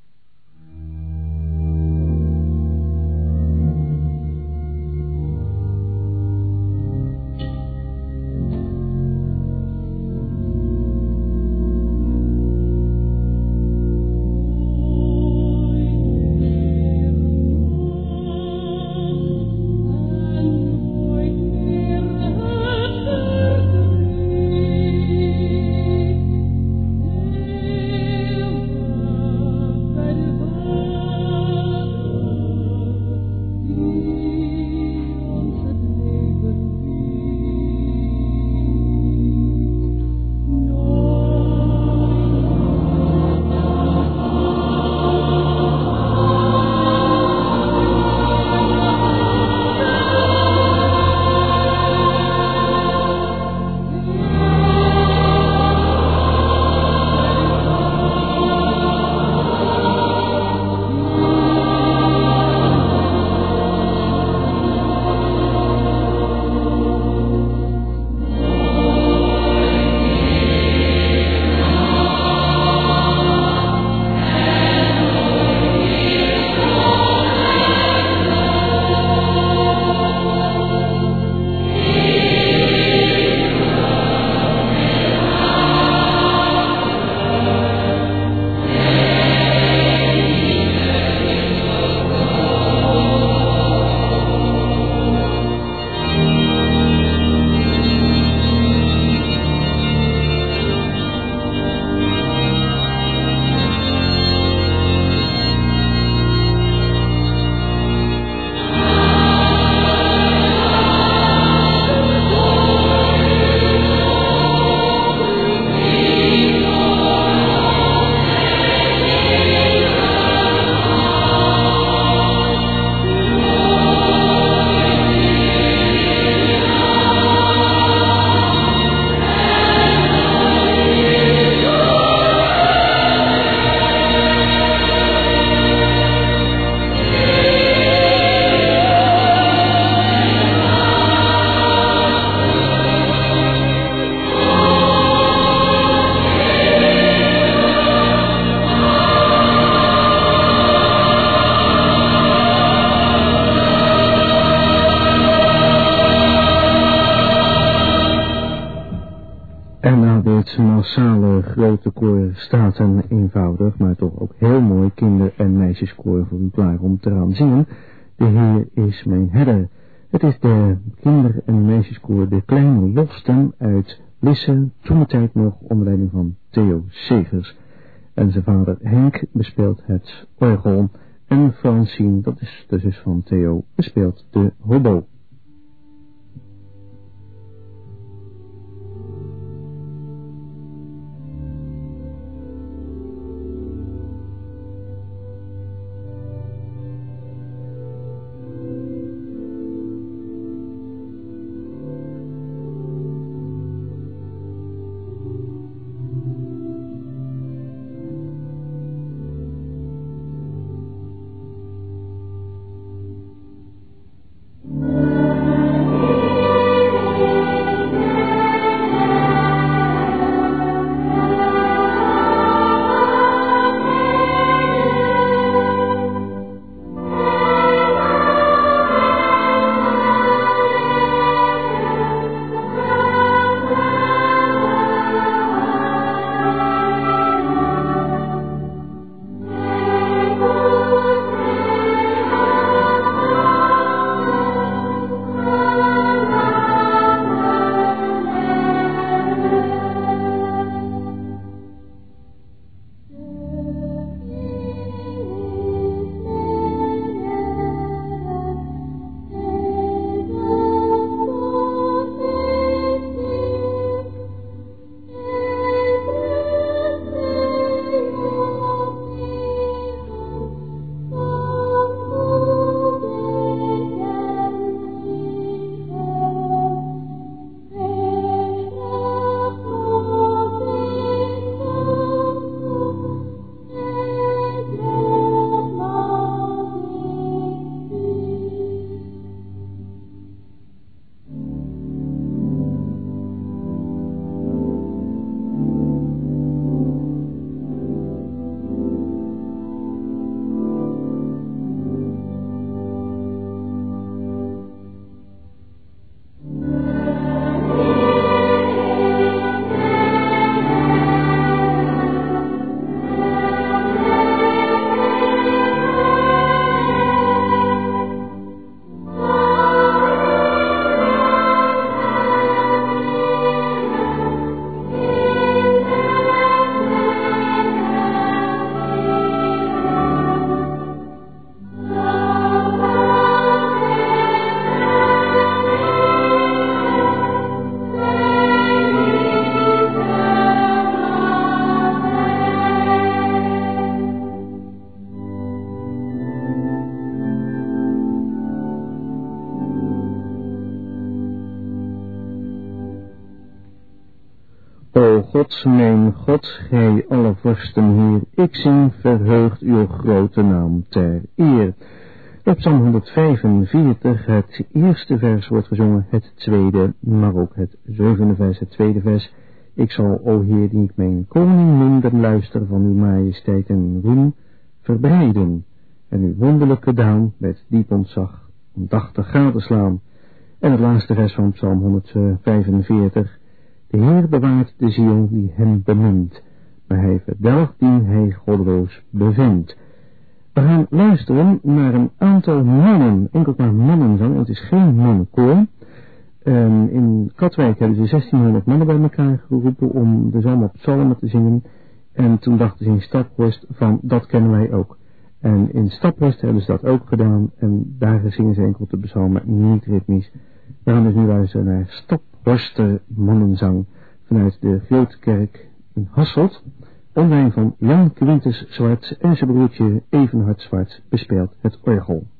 Het massale grote koor staat een eenvoudig, maar toch ook heel mooi kinder- en meisjeskoor voor u klaar om te gaan zingen. De Heer is mijn herder. Het is de kinder- en meisjeskoor De Kleine Lofstem uit Lisse, toentertijd nog onder leiding van Theo Segers. En zijn vader Henk bespeelt het orgel en Francine, dat is de zus van Theo, bespeelt de hobo. Thank mijn God, gij alle vorsten Heer, ik zing verheugd uw grote naam ter eer. Op Psalm 145, het eerste vers wordt gezongen, het tweede, maar ook het zevende vers, het tweede vers. Ik zal, o Heer, die ik mijn koning minder luister van uw majesteit en roem, verbreiden en uw wonderlijke daad met diep ontzag aandachtig gadeslaan. En het laatste vers van Psalm 145. De Heer bewaart de ziel die hem bemint, maar hij verdelgt die hij goddeloos bevindt. We gaan luisteren naar een aantal mannen, enkel maar mannenzang, het is geen mannenkoor. In Katwijk hebben ze 1600 mannen bij elkaar geroepen om de psalm op psalmen te zingen. En toen dachten ze in Staphorst van, dat kennen wij ook. En in Staphorst hebben ze dat ook gedaan en daar zingen ze enkel de psalmen, niet ritmisch. We gaan dus nu luisteren naar Staphorster mannenzang vanuit de Grote Kerk in Hasselt. Onder leiding van Jan Quintus Zwarts en zijn broertje Evenhard Zwarts bespeelt het orgel.